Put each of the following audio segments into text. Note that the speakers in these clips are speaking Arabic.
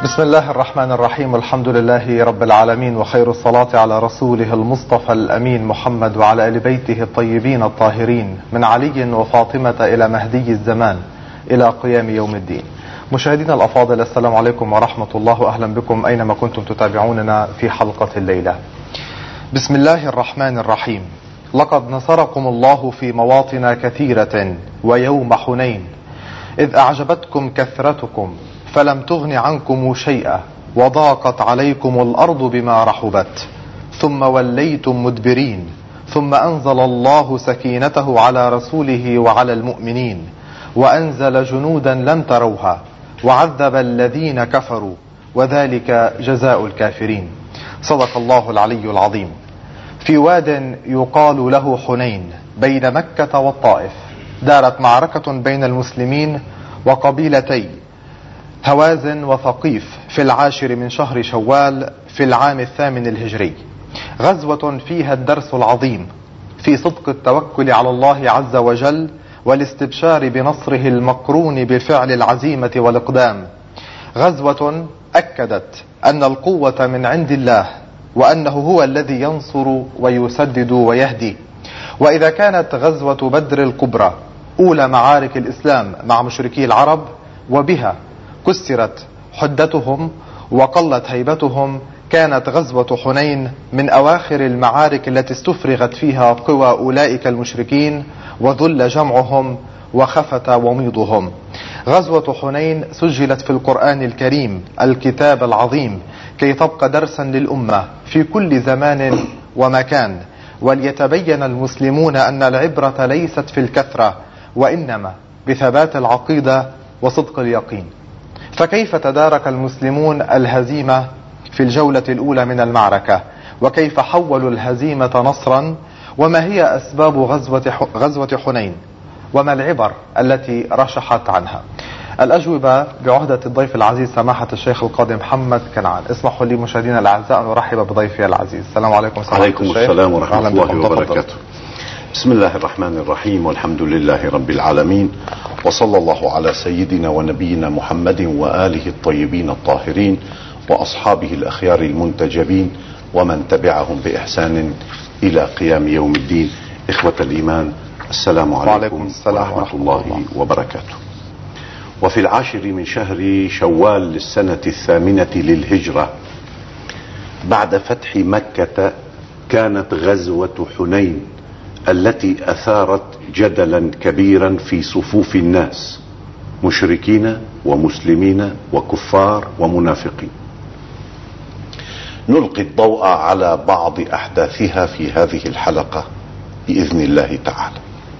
بسم الله الرحمن الرحيم. الحمد لله رب العالمين، وخير الصلاة على رسوله المصطفى الأمين محمد وعلى آل بيته الطيبين الطاهرين، من علي وفاطمة إلى مهدي الزمان إلى قيام يوم الدين. مشاهدينا الأفاضل، السلام عليكم ورحمة الله، وأهلا بكم أينما كنتم تتابعوننا في حلقة الليلة. بسم الله الرحمن الرحيم. لقد نصركم الله في مواطن كثيرة ويوم حنين، إذ أعجبتكم كثرتكم فلم تغن عنكم شيئا، وضاقت عليكم الأرض بما رحبت، ثم وليتم مدبرين، ثم أنزل الله سكينته على رسوله وعلى المؤمنين، وأنزل جنودا لم تروها، وعذب الذين كفروا، وذلك جزاء الكافرين. صدق الله العلي العظيم. في واد يقال له حنين بين مكة والطائف، دارت معركة بين المسلمين وقبيلتي هوازن وثقيف في 10 من شهر شوال في العام 8 الهجري. غزوة فيها الدرس العظيم في صدق التوكل على الله عز وجل، والاستبشار بنصره المقرون بفعل العزيمة والإقدام. غزوة أكدت أن القوة من عند الله، وأنه هو الذي ينصر ويسدد ويهدي. وإذا كانت غزوة بدر الكبرى أولى معارك الإسلام مع مشركي العرب، وبها كسرت حدتهم وقلت هيبتهم، كانت غزوة حنين من أواخر المعارك التي استفرغت فيها قوى أولئك المشركين، وذل جمعهم وخفت وميضهم. غزوة حنين سجلت في القرآن الكريم الكتاب العظيم كي تبقى درسا للأمة في كل زمان ومكان، وليتبين المسلمون أن العبرة ليست في الكثرة، وإنما بثبات العقيدة وصدق اليقين. فكيف تدارك المسلمون الهزيمة في الجولة الأولى من المعركة؟ وكيف حولوا الهزيمة نصرا؟ وما هي أسباب غزوة حنين؟ وما العبر التي رشحت عنها؟ الأجوبة بعهدة الضيف العزيز سماحة الشيخ القاضي محمد كنعان. اسمحوا لي مشاهدينا الأعزاء أن أرحب بضيفي العزيز. السلام عليكم. عليكم السلام ورحمة الله وبركاته. بسم الله الرحمن الرحيم، والحمد لله رب العالمين، وصلى الله على سيدنا ونبينا محمد وآله الطيبين الطاهرين، وأصحابه الأخيار المنتجبين، ومن تبعهم بإحسان إلى قيام يوم الدين. إخوة الإيمان، السلام عليكم ورحمة الله وبركاته. وفي 10 من شهر شوال للسنة 8 للهجرة بعد فتح مكة كانت غزوة حنين التي أثارت جدلا كبيرا في صفوف الناس، مشركين ومسلمين وكفار ومنافقين. نلقي الضوء على بعض أحداثها في هذه الحلقة بإذن الله تعالى.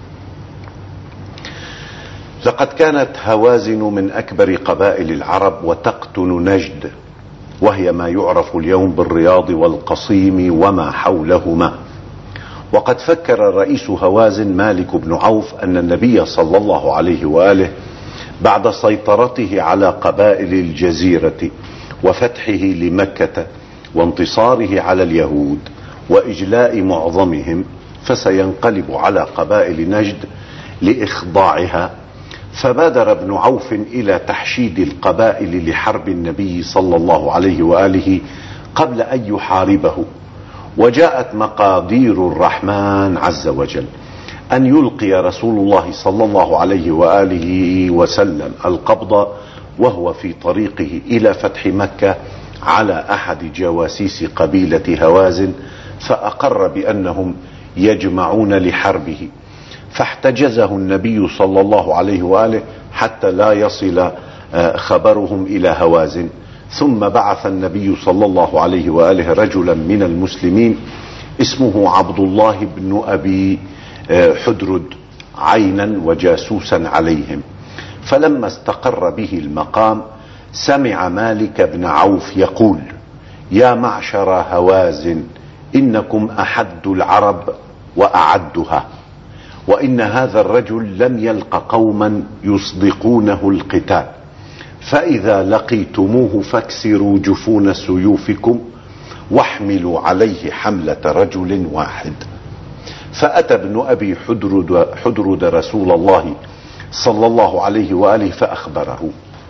لقد كانت هوازن من أكبر قبائل العرب وتقطن نجد، وهي ما يعرف اليوم بالرياض والقصيم وما حولهما. وقد فكر رئيس هوازن مالك بن عوف أن النبي صلى الله عليه وآله بعد سيطرته على قبائل الجزيرة وفتحه لمكة وانتصاره على اليهود وإجلاء معظمهم، فسينقلب على قبائل نجد لإخضاعها. فبادر ابن عوف إلى تحشيد القبائل لحرب النبي صلى الله عليه وآله قبل أن يحاربه. وجاءت مقادير الرحمن عز وجل أن يلقي رسول الله صلى الله عليه وآله وسلم القبض وهو في طريقه إلى فتح مكة على أحد جواسيس قبيلة هوازن، فأقر بأنهم يجمعون لحربه، فاحتجزه النبي صلى الله عليه وآله حتى لا يصل خبرهم إلى هوازن. ثم بعث النبي صلى الله عليه وآله رجلا من المسلمين اسمه عبد الله بن أبي حدرد عينا وجاسوسا عليهم. فلما استقر به المقام سمع مالك بن عوف يقول: يا معشر هوازن، إنكم أحد العرب وأعدها، وإن هذا الرجل لم يلق قوما يصدقونه القتال، فإذا لقيتموه فاكسروا جفون سيوفكم واحملوا عليه حملة رجل واحد. فأتى ابن أبي حدرد رسول الله صلى الله عليه وآله فأخبره،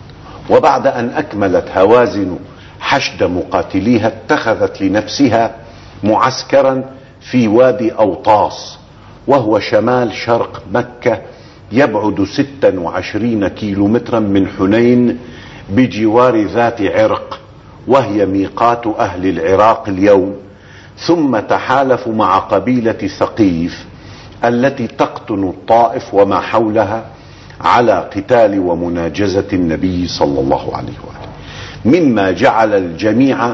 وبعد أن أكملت هوازن حشد مقاتليها اتخذت لنفسها معسكرا في وادي أوطاس، وهو شمال شرق مكة، يبعد 26 كيلومترا من حنين بجوار ذات عرق، وهي ميقات أهل العراق اليوم. ثم تحالفوا مع قبيلة ثقيف التي تقطن الطائف وما حولها على قتال ومناجزة النبي صلى الله عليه وآله، مما جعل الجميع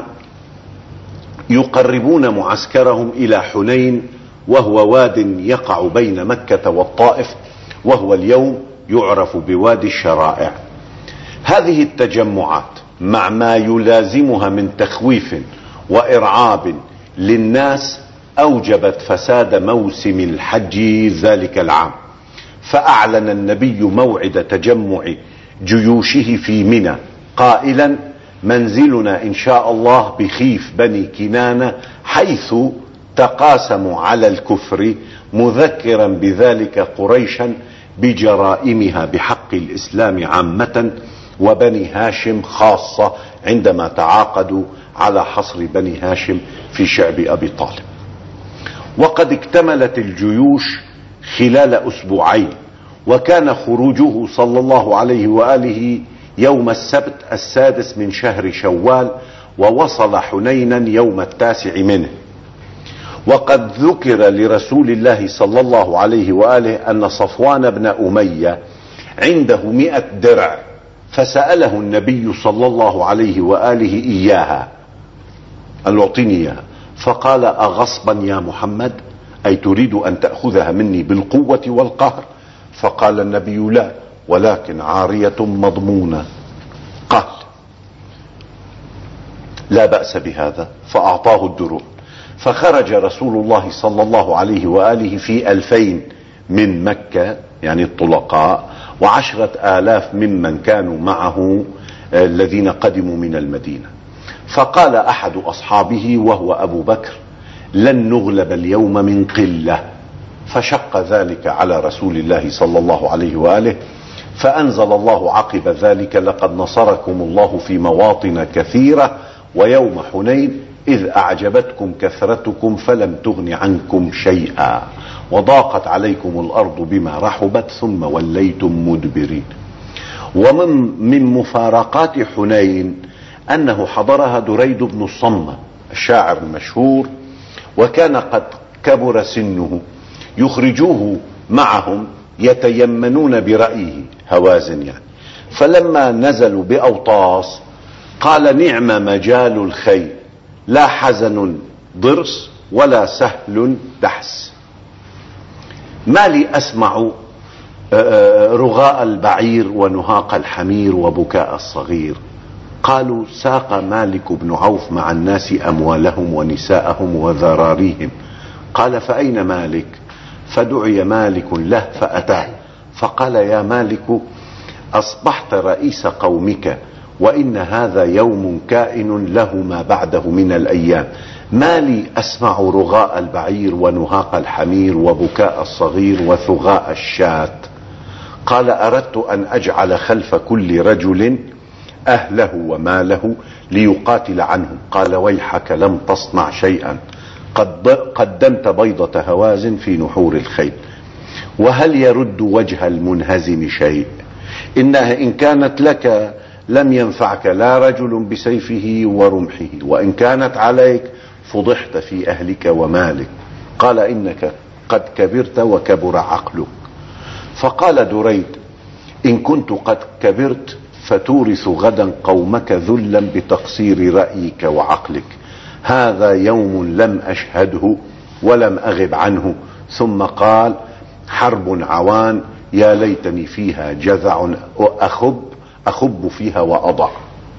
يقربون معسكرهم إلى حنين، وهو واد يقع بين مكة والطائف، وهو اليوم يعرف بوادي الشرائع. هذه التجمعات مع ما يلازمها من تخويف وإرعاب للناس أوجبت فساد موسم الحج ذلك العام، فأعلن النبي موعد تجمع جيوشه في منى قائلا: منزلنا إن شاء الله بخيف بني كنانة، حيث تقاسموا على الكفر، مذكرا بذلك قريشا بجرائمها بحق الإسلام عامة وبني هاشم خاصة، عندما تعاقدوا على حصر بني هاشم في شعب أبي طالب. وقد اكتملت الجيوش خلال أسبوعين، وكان خروجه صلى الله عليه وآله يوم السبت 6 من شهر شوال، ووصل حنينا يوم 9 منه. وقد ذكر لرسول الله صلى الله عليه وآله أن صفوان بن أمية عنده 100 درع، فسأله النبي صلى الله عليه وآله إياها، قال له اعطيني إياها، فقال: أغصبا يا محمد؟ أي تريد أن تأخذها مني بالقوة والقهر؟ فقال النبي: لا، ولكن عارية مضمونة. قال: لا بأس بهذا، فأعطاه الدروع. فخرج رسول الله صلى الله عليه وآله في 2000 من مكة، يعني الطلقاء، و10,000 ممن كانوا معه الذين قدموا من المدينة. فقال أحد أصحابه وهو أبو بكر: لن نغلب اليوم من قلة. فشق ذلك على رسول الله صلى الله عليه وآله، فأنزل الله عقب ذلك: لقد نصركم الله في مواطن كثيرة ويوم حنين إذ أعجبتكم كثرتكم فلم تغن عنكم شيئا وضاقت عليكم الأرض بما رحبت ثم وليتم مدبرين. ومن مفارقات حنين أنه حضرها دريد بن الصمة الشاعر المشهور، وكان قد كبر سنه، يخرجوه معهم يتيمنون برأيه، هوازن يعني. فلما نزلوا بأوطاس قال: نعم مجال الخيل، لا حزن ضرس ولا سهل دحس. ما لي أسمع رغاء البعير ونهاق الحمير وبكاء الصغير. قالوا: ساق مالك بن عوف مع الناس أموالهم ونساءهم وذراريهم. قال: فأين مالك؟ فدعي مالك له فأتاه، فقال: يا مالك، أصبحت رئيس قومك، وإن هذا يوم كائن له ما بعده من الأيام، ما لي أسمع رغاء البعير ونهاق الحمير وبكاء الصغير وثغاء الشاة. قال: أردت أن أجعل خلف كل رجل أهله وماله ليقاتل عنهم. قال: ويحك، لم تصنع شيئا، قدمت بيضة هوازن في نحور الخيل، وهل يرد وجه المنهزم شيء؟ إنها إن كانت لك لم ينفعك لا رجل بسيفه ورمحه، وإن كانت عليك فضحت في أهلك ومالك. قال: إنك قد كبرت وكبر عقلك. فقال دريد: إن كنت قد كبرت فتورث غدا قومك ذلا بتقصير رأيك وعقلك، هذا يوم لم أشهده ولم أغب عنه. ثم قال: حرب عوان، يا ليتني فيها جذع أخب فيها وأضع.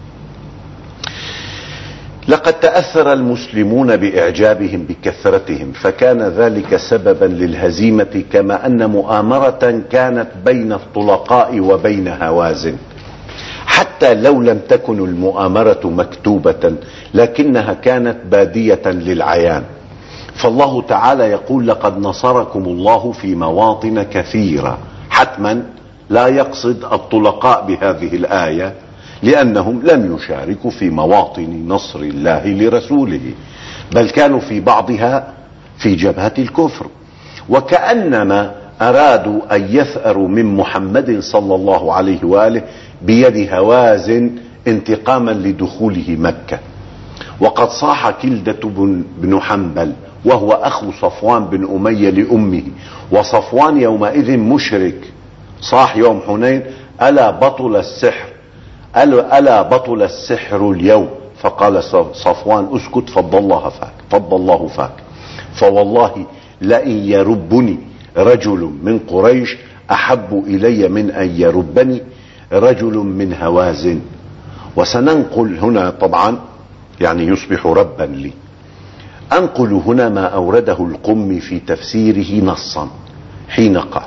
لقد تأثر المسلمون بإعجابهم بكثرتهم، فكان ذلك سببا للهزيمة، كما أن مؤامرة كانت بين الطلقاء وبين هوازن، حتى لو لم تكن المؤامرة مكتوبة لكنها كانت بادية للعيان. فالله تعالى يقول: لقد نصركم الله في مواطن كثيرة. حتما لا يقصد الطلقاء بهذه الآية، لأنهم لم يشاركوا في مواطن نصر الله لرسوله، بل كانوا في بعضها في جبهة الكفر، وكأنما أرادوا أن يثأروا من محمد صلى الله عليه وآله بيد هوازن انتقاما لدخوله مكة. وقد صاح كلدة بن حنبل وهو أخو صفوان بن أمية لأمه، وصفوان يومئذ مشرك، صاح يوم حنين: ألا بطل السحر، ألا بطل السحر اليوم؟ فقال صفوان: اسكت، فض الله فاك، فوالله لئن يربني رجل من قريش أحب إلي من أن يربني رجل من هوازن. وسننقل هنا طبعا يعني يصبح ربا لي. أنقل هنا ما أورده القمي في تفسيره نصا حين قال: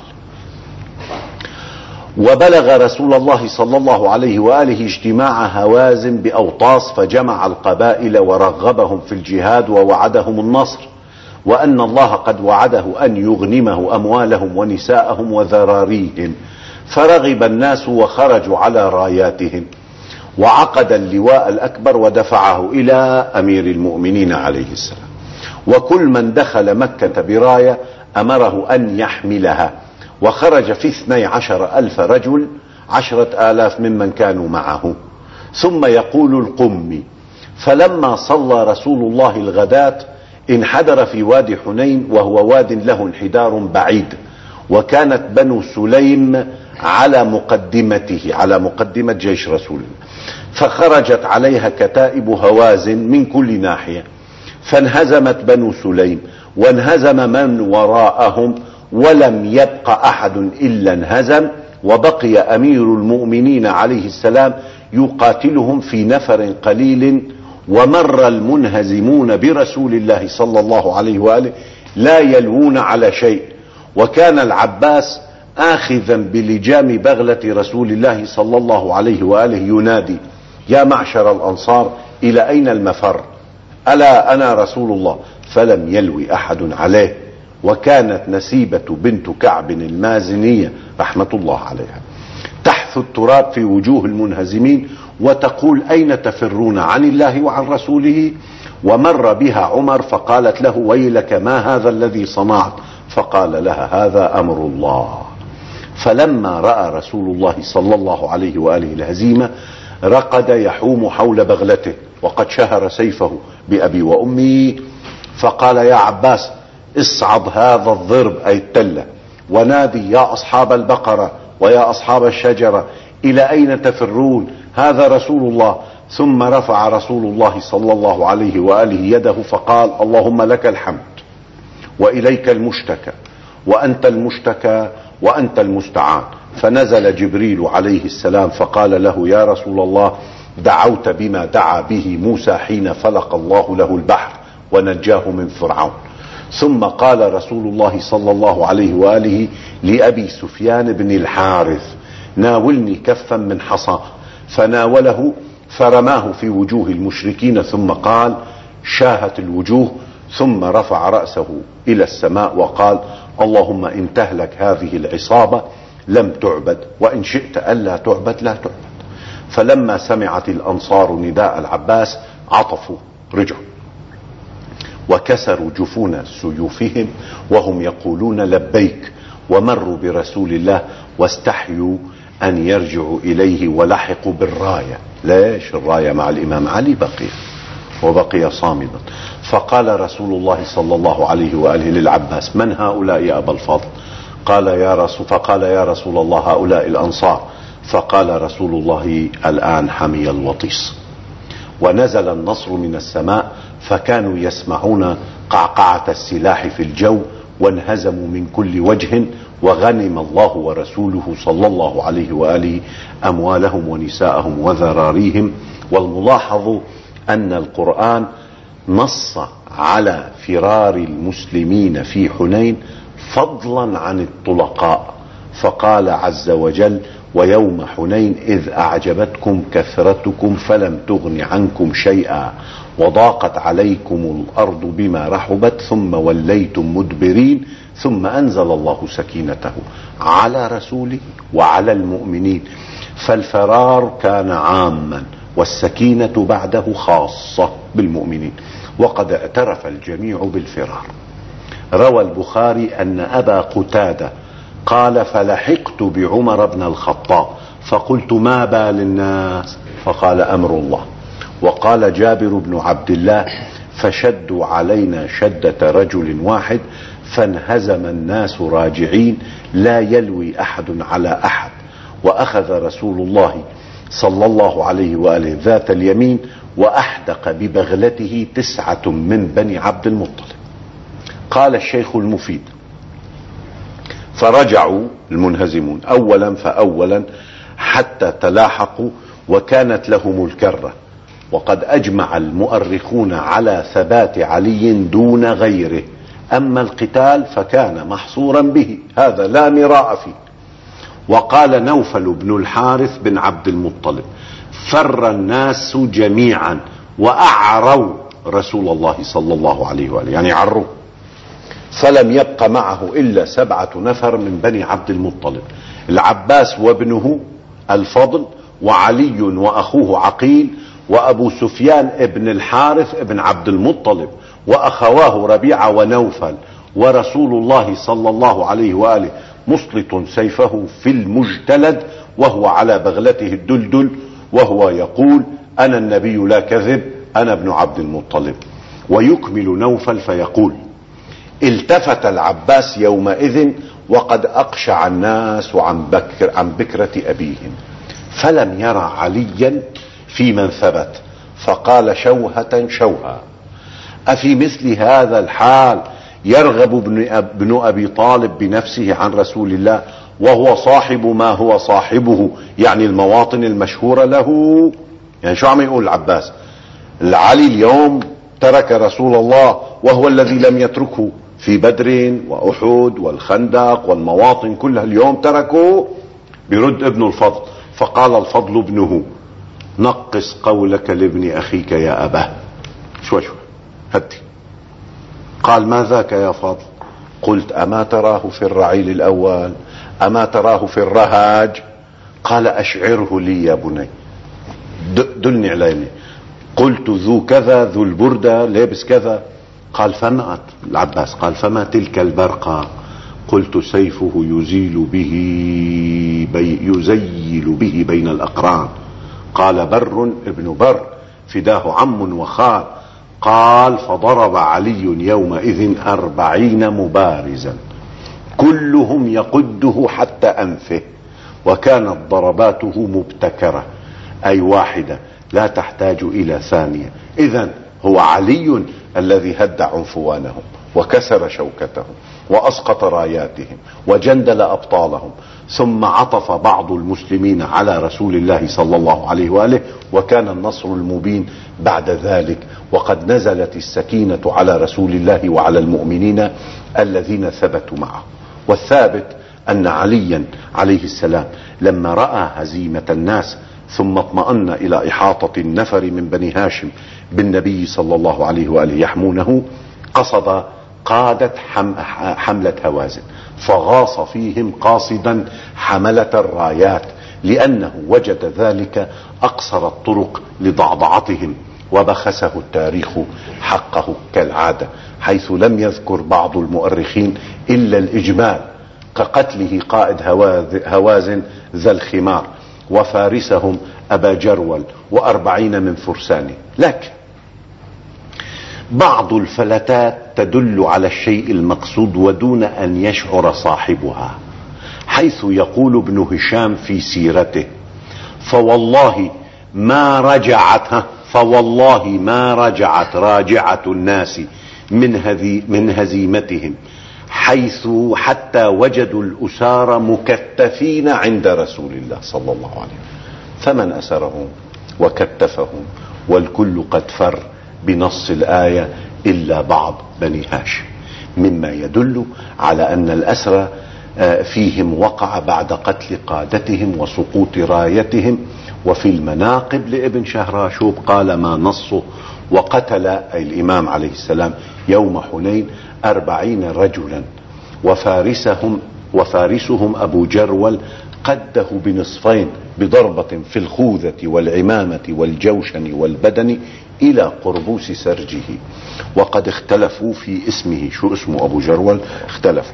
وبلغ رسول الله صلى الله عليه وآله اجتماع هوازن بأوطاس، فجمع القبائل ورغبهم في الجهاد ووعدهم النصر، وأن الله قد وعده أن يغنمه أموالهم ونساءهم وذراريهم، فرغب الناس وخرجوا على راياتهم، وعقد اللواء الأكبر ودفعه إلى أمير المؤمنين عليه السلام، وكل من دخل مكة براية أمره أن يحملها، وخرج في 12,000 رجل، 10,000 ممن كانوا معه. ثم يقول القمي: فلما صلى رسول الله الغداة انحدر في وادي حنين، وهو واد له انحدار بعيد، وكانت بنو سليم على مقدمته، على مقدمة جيش رسول الله، فخرجت عليها كتائب هوازن من كل ناحية، فانهزمت بنو سليم وانهزم من وراءهم، ولم يبق أحد إلا انهزم، وبقي أمير المؤمنين عليه السلام يقاتلهم في نفر قليل. ومر المنهزمون برسول الله صلى الله عليه وآله لا يلوون على شيء، وكان العباس آخذا بلجام بغلة رسول الله صلى الله عليه وآله ينادي: يا معشر الأنصار، إلى أين المفر؟ ألا أنا رسول الله. فلم يلوي أحد عليه. وكانت نسيبة بنت كعب المازنية رحمة الله عليها تحث التراب في وجوه المنهزمين وتقول: أين تفرون عن الله وعن رسوله؟ ومر بها عمر فقالت له: ويلك، ما هذا الذي صنعت؟ فقال لها: هذا أمر الله. فلما رأى رسول الله صلى الله عليه وآله الهزيمة رقد يحوم حول بغلته، وقد شهر سيفه بأبي وأمي، فقال: يا عباس، اصعد هذا الضرب أي التلة، ونادي: يا أصحاب البقرة ويا أصحاب الشجرة، إلى أين تفرون؟ هذا رسول الله. ثم رفع رسول الله صلى الله عليه وآله يده فقال: اللهم لك الحمد وإليك المشتكى، وأنت المشتكى وأنت المستعان. فنزل جبريل عليه السلام فقال له: يا رسول الله، دعوت بما دعا به موسى حين فلق الله له البحر ونجاه من فرعون. ثم قال رسول الله صلى الله عليه وآله لأبي سفيان بن الحارث: ناولني كفا من حصى، فناوله فرماه في وجوه المشركين، ثم قال: شاهت الوجوه، ثم رفع رأسه إلى السماء وقال: اللهم إن تهلك هذه العصابة لم تعبد، وإن شئت ألا تعبد لا تعبد. فلما سمعت الأنصار نداء العباس عطفوا، رجعوا وكسروا جفون سيوفهم وهم يقولون لبيك، ومروا برسول الله واستحيوا أن يرجعوا إليه ولحقوا بالراية. ليش الراية مع الإمام علي وبقي صامدا. فقال رسول الله صلى الله عليه وآله للعباس: من هؤلاء يا أبا الفضل؟ فقال: يا رسول الله، هؤلاء الأنصار. فقال رسول الله: الآن حمي الوطيس. ونزل النصر من السماء، فكانوا يسمعون قعقعة السلاح في الجو، وانهزموا من كل وجه، وغنم الله ورسوله صلى الله عليه وآله أموالهم ونساءهم وذراريهم. والملاحظ أن القرآن نص على فرار المسلمين في حنين فضلا عن الطلقاء، فقال عز وجل: ويوم حنين إذ أعجبتكم كثرتكم فلم تغن عنكم شيئا وضاقت عليكم الأرض بما رحبت ثم وليتم مدبرين ثم أنزل الله سكينته على رسوله وعلى المؤمنين فالفرار كان عاما والسكينة بعده خاصة بالمؤمنين، وقد اعترف الجميع بالفرار. روى البخاري أن أبا قتادة قال: فلحقت بعمر بن الخطاب فقلت: ما بال الناس؟ فقال: أمر الله. وقال جابر بن عبد الله: فشدوا علينا شدة رجل واحد فانهزم الناس راجعين لا يلوي أحد على أحد، وأخذ رسول الله صلى الله عليه وآله ذات اليمين وأحدق ببغلته 9 من بني عبد المطلب. قال الشيخ المفيد: فرجعوا المنهزمون أولا فأولا حتى تلاحقوا وكانت لهم الكرة، وقد أجمع المؤرخون على ثبات علي دون غيره، أما القتال فكان محصورا به، هذا لا مراء فيه. وقال نوفل بن الحارث بن عبد المطلب: فر الناس جميعا وأعروا رسول الله صلى الله عليه وآله، يعني عروا، فلم يبق معه إلا 7 نفر من بني عبد المطلب: العباس وابنه الفضل، وعلي وأخوه عقيل، وأبو سفيان ابن الحارث ابن عبد المطلب، وأخواه ربيعة ونوفل، ورسول الله صلى الله عليه وآله مسلط سيفه في المجتلد وهو على بغلته الدلدل، وهو يقول: أنا النبي لا كذب، أنا ابن عبد المطلب. ويكمل نوفل فيقول: التفت العباس يومئذ وقد أقشع الناس عن بكرة أبيهم، فلم يرى عليا في من ثبت، فقال شوهة شوها: أفي مثل هذا الحال يرغب ابن أبي طالب بنفسه عن رسول الله وهو صاحب ما هو صاحبه، يعني المواطن المشهورة له؟ يعني شو عم يقول العباس؟ العلي اليوم ترك رسول الله وهو الذي لم يتركه في بدر وأحد والخندق والمواطن كلها، اليوم تركه. برد ابن الفضل، فقال الفضل ابنه: نقص قولك لابن أخيك يا أباه. شوي هدي. قال: ما ذاك يا فضل؟ قلت: أما تراه في الرعيل الأول؟ أما تراه في الرهاج؟ قال: أشعره لي يا بني، دلني عليه. قلت: ذو كذا، ذو البردة، لابس كذا. قال: فما العباس قال: فما تلك البرقة؟ قلت: سيفه يزيل به بين الأقران. قال: بر ابن بر فداه عم وخال. قال: فضرب علي يومئذ 40 مبارزا كلهم يقده حتى أنفه، وكانت ضرباته مبتكرة، أي واحدة لا تحتاج إلى ثانية. إذن هو علي الذي هد عنفوانهم وكسر شوكتهم وأسقط راياتهم وجندل أبطالهم، ثم عطف بعض المسلمين على رسول الله صلى الله عليه وآله، وكان النصر المبين بعد ذلك، وقد نزلت السكينة على رسول الله وعلى المؤمنين الذين ثبتوا معه. والثابت أن عليا عليه السلام لما رأى هزيمة الناس ثم اطمأن إلى إحاطة النفر من بني هاشم بالنبي صلى الله عليه وآله يحمونه، قصد قادة حملة هوازن، فغاص فيهم قاصدا حملة الرايات، لأنه وجد ذلك أقصر الطرق لضعضعتهم، وبخسه التاريخ حقه كالعادة، حيث لم يذكر بعض المؤرخين إلا الإجمال، كقتله قائد هوازن ذا الخمار وفارسهم أبا جرول و40 من فرسانه. لكن بعض الفلتات تدل على الشيء المقصود ودون أن يشعر صاحبها، حيث يقول ابن هشام في سيرته: فوالله ما رجعت راجعة الناس من هزيمتهم حيث حتى وجدوا الأسار مكتفين عند رسول الله صلى الله عليه وسلم، فمن أسرهم وكتفهم والكل قد فر بنص الآية إلا بعض بني هاشم، مما يدل على أن الأسرى فيهم وقع بعد قتل قادتهم وسقوط رايتهم. وفي المناقب لابن شهراشوب قال ما نصه: وقتل الإمام عليه السلام يوم حنين 40 رجلا وفارسهم أبو جرول قده بنصفين بضربة في الخوذة والعمامة والجوشن والبدن إلى قربوس سرجه. وقد اختلفوا في اسمه، شو اسمه أبو جرول؟ اختلفوا،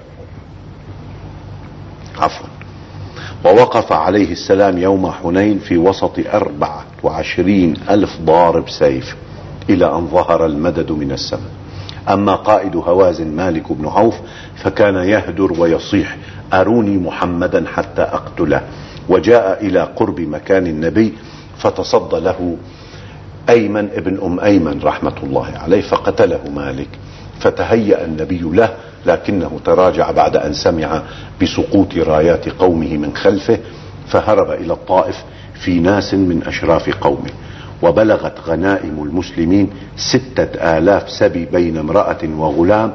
عفوا. ووقف عليه السلام يوم حنين في وسط 24,000 ضارب سيف إلى أن ظهر المدد من السماء. أما قائد هوازن مالك بن عوف فكان يهدر ويصيح: أروني محمدا حتى أقتله. وجاء إلى قرب مكان النبي فتصدى له أيمن ابن أيمن رحمة الله عليه فقتله مالك. فتهيأ النبي له لكنه تراجع بعد أن سمع بسقوط رايات قومه من خلفه، فهرب إلى الطائف في ناس من أشراف قومه. وبلغت غنائم المسلمين 6,000 سبي بين امرأة وغلام،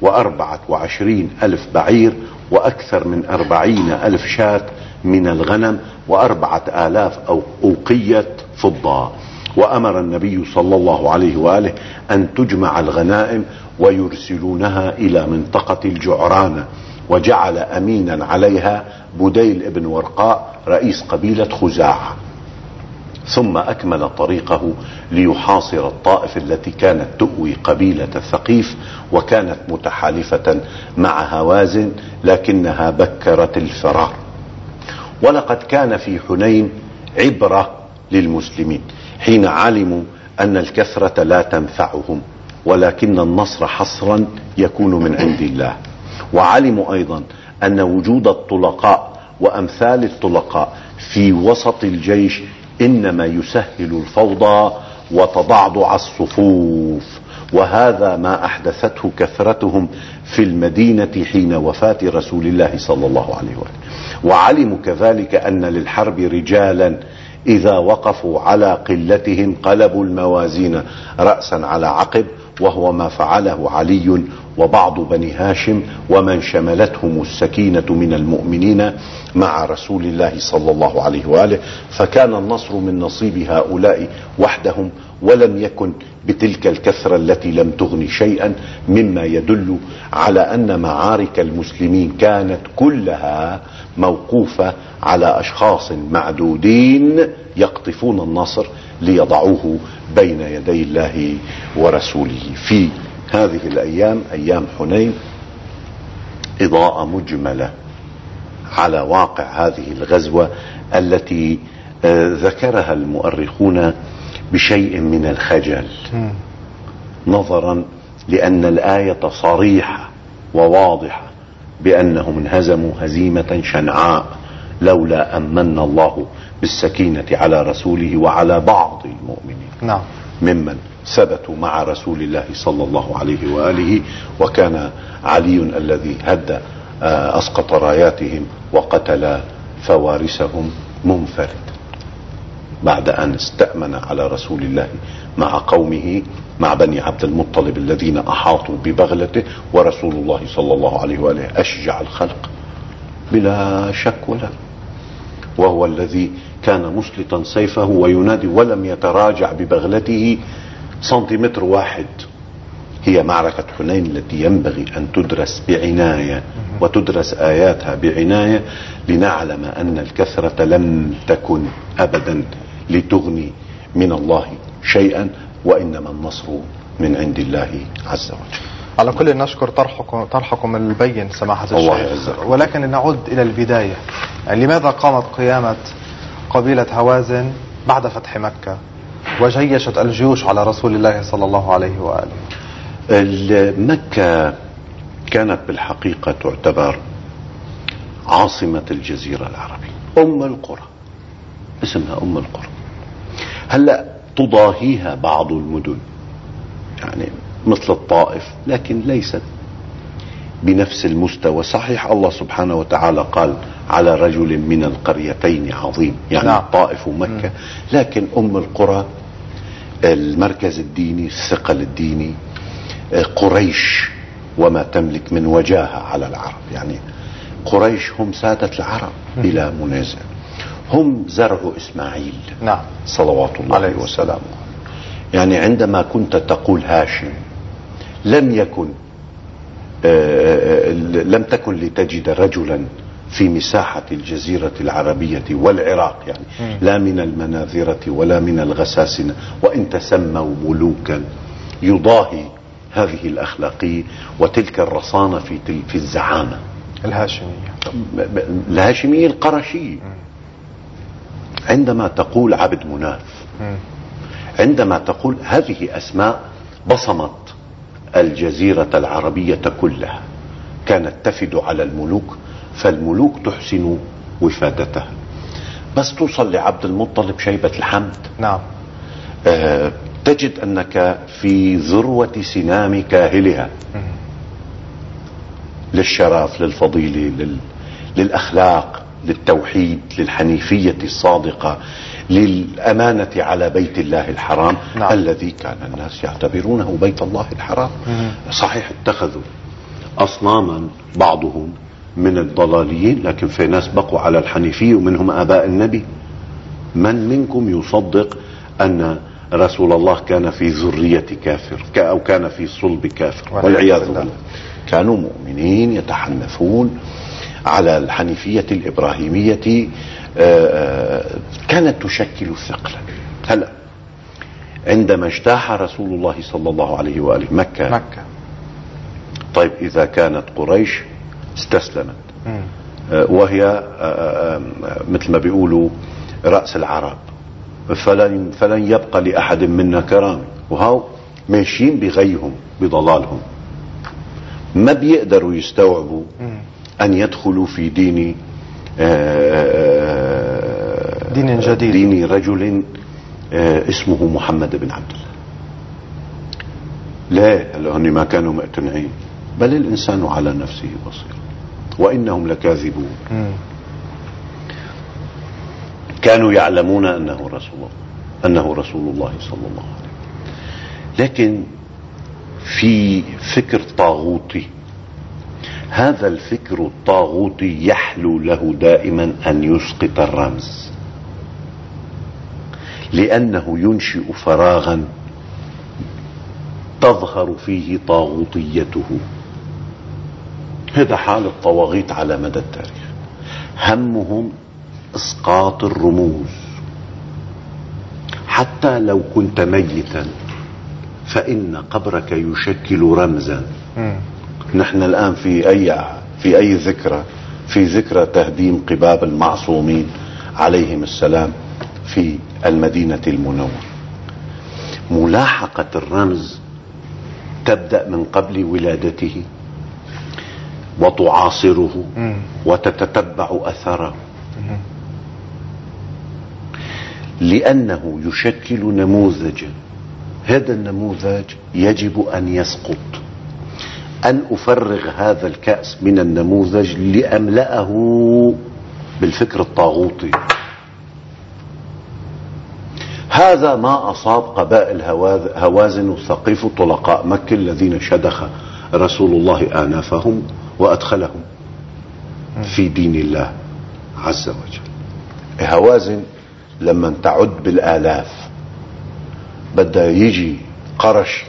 24,000 بعير، وأكثر من 40,000 شاة من الغنم، 4,000 أوقية فضة. وأمر النبي صلى الله عليه وآله أن تجمع الغنائم ويرسلونها إلى منطقة الجعرانة، وجعل أمينا عليها بديل ابن ورقاء رئيس قبيلة خزاعة. ثم أكمل طريقه ليحاصر الطائف التي كانت تؤوي قبيلة الثقيف، وكانت متحالفة مع هوازن لكنها بكرت الفرار. ولقد كان في حنين عبرة للمسلمين حين علموا أن الكثرة لا تنفعهم، ولكن النصر حصرا يكون من عند الله. وعلموا أيضا أن وجود الطلقاء وأمثال الطلقاء في وسط الجيش إنما يسهل الفوضى وتضعضع الصفوف، وهذا ما أحدثته كثرتهم في المدينة حين وفاة رسول الله صلى الله عليه وآله. وعلموا كذلك أن للحرب رجالا إذا وقفوا على قلتهم قلبوا الموازين رأسا على عقب، وهو ما فعله علي وبعض بني هاشم ومن شملتهم السكينة من المؤمنين مع رسول الله صلى الله عليه وآله. فكان النصر من نصيب هؤلاء وحدهم، ولم يكن بتلك الكثرة التي لم تغني شيئا، مما يدل على أن معارك المسلمين كانت كلها موقوفة على أشخاص معدودين يقطفون النصر ليضعوه بين يدي الله ورسوله. في هذه الأيام، أيام حنين، إضاءة مجملة على واقع هذه الغزوة التي ذكرها المؤرخون بشيء من الخجل، نظرا لأن الآية صريحة وواضحة بأنهم انهزموا هزيمة شنعاء لولا أن من الله بالسكينة على رسوله وعلى بعض المؤمنين. نعم. ممن ثبتوا مع رسول الله صلى الله عليه وآله. وكان علي الذي هد أسقط راياتهم وقتل فوارسهم منفرد بعد أن استأمن على رسول الله مع قومه، مع بني عبد المطلب الذين أحاطوا ببغلته، ورسول الله صلى الله عليه وآله أشجع الخلق بلا شك ولا، وهو الذي كان مسلطا سيفه وينادي ولم يتراجع ببغلته سنتيمتر واحد. هي معركة حنين التي ينبغي أن تدرس بعناية وتدرس آياتها بعناية، لنعلم أن الكثرة لم تكن أبدا لتغني من الله شيئا، وإنما النصر من عند الله عز وجل. على كل نشكر طرحكم البين سماحة الشيخ، ولكن نعود إلى البداية. يعني لماذا قامت قيامة قبيلة هوازن بعد فتح مكة وجيشت الجيوش على رسول الله صلى الله عليه وآله؟ مكة كانت بالحقيقة تعتبر عاصمة الجزيرة العربية، أم القرى، اسمها أم القرى. هلأ تضاهيها بعض المدن يعني مثل الطائف، لكن ليست بنفس المستوى. صحيح الله سبحانه وتعالى قال على رجل من القريتين عظيم، يعني نعم. الطائف ومكة، لكن أم القرى المركز الديني، الثقل الديني، قريش وما تملك من وجاهة على العرب. يعني قريش هم سادة العرب بلا منازع، هم زرع إسماعيل نعم صلوات الله عليه وسلم. يعني عندما كنت تقول هاشم لم تكن لتجد رجلا في مساحة الجزيرة العربية والعراق، يعني لا من المناذرة ولا من الغساسنة، وإن تسموا ملوكا، يضاهي هذه الأخلاقية وتلك الرصانة في الزعامة الهاشمية القرشية. عندما تقول عبد مناف، عندما تقول هذه أسماء بصمت الجزيرة العربية كلها، كانت تفد على الملوك، فالملوك تحسن وفادتها. بس توصل لعبد المطلب شيبة الحمد، نعم، تجد أنك في ذروة سنام كاهلها، للشرف، للفضيلة، للأخلاق، للتوحيد، للحنيفية الصادقة، للأمانة على بيت الله الحرام. نعم. الذي كان الناس يعتبرونه بيت الله الحرام. صحيح اتخذوا أصناما بعضهم من الضلاليين، لكن في ناس بقوا على الحنيفية ومنهم آباء النبي. من منكم يصدق أن رسول الله كان في ذرية كافر أو كان في صلب كافر؟ والعياذ بالله. كانوا مؤمنين يتحنفون على الحنيفية الإبراهيمية، كانت تشكل ثقلا. هلا عندما اجتاح رسول الله صلى الله عليه وآله مكة، طيب إذا كانت قريش استسلمت وهي مثل ما بيقولوا رأس العرب، فلن يبقى لأحد منا كرامة، وهو ماشيين بغيهم بضلالهم، ما بيقدروا يستوعبوا أن يدخلوا في دين جديد، دين رجل اسمه محمد بن عبد الله. لا، لأنهم ما كانوا مقتنعين، بل الإنسان على نفسه بصير، وإنهم لكاذبون. كانوا يعلمون أنه رسول الله صلى الله عليه وسلم، لكن في فكر طاغوتي. هذا الفكر الطاغوتي يحلو له دائما أن يسقط الرمز، لأنه ينشئ فراغا تظهر فيه طاغوتيته. هذا حال الطواغيت على مدى التاريخ، همهم اسقاط الرموز. حتى لو كنت ميتا فإن قبرك يشكل رمزا. نحن الآن في أي ذكرى، في ذكرى تهديم قباب المعصومين عليهم السلام في المدينة المنورة. ملاحقة الرمز تبدأ من قبل ولادته وتعاصره وتتتبع أثره، لأنه يشكل نموذجا. هذا النموذج يجب أن يسقط. أن أفرغ هذا الكأس من النموذج لأملأه بالفكر الطاغوتي. هذا ما أصاب قبائل هوازن وثقيف طلقاء مكة الذين شدخ رسول الله آنافهم وأدخلهم في دين الله عز وجل. هوازن لما تعد بالآلاف، بدأ يجي قرش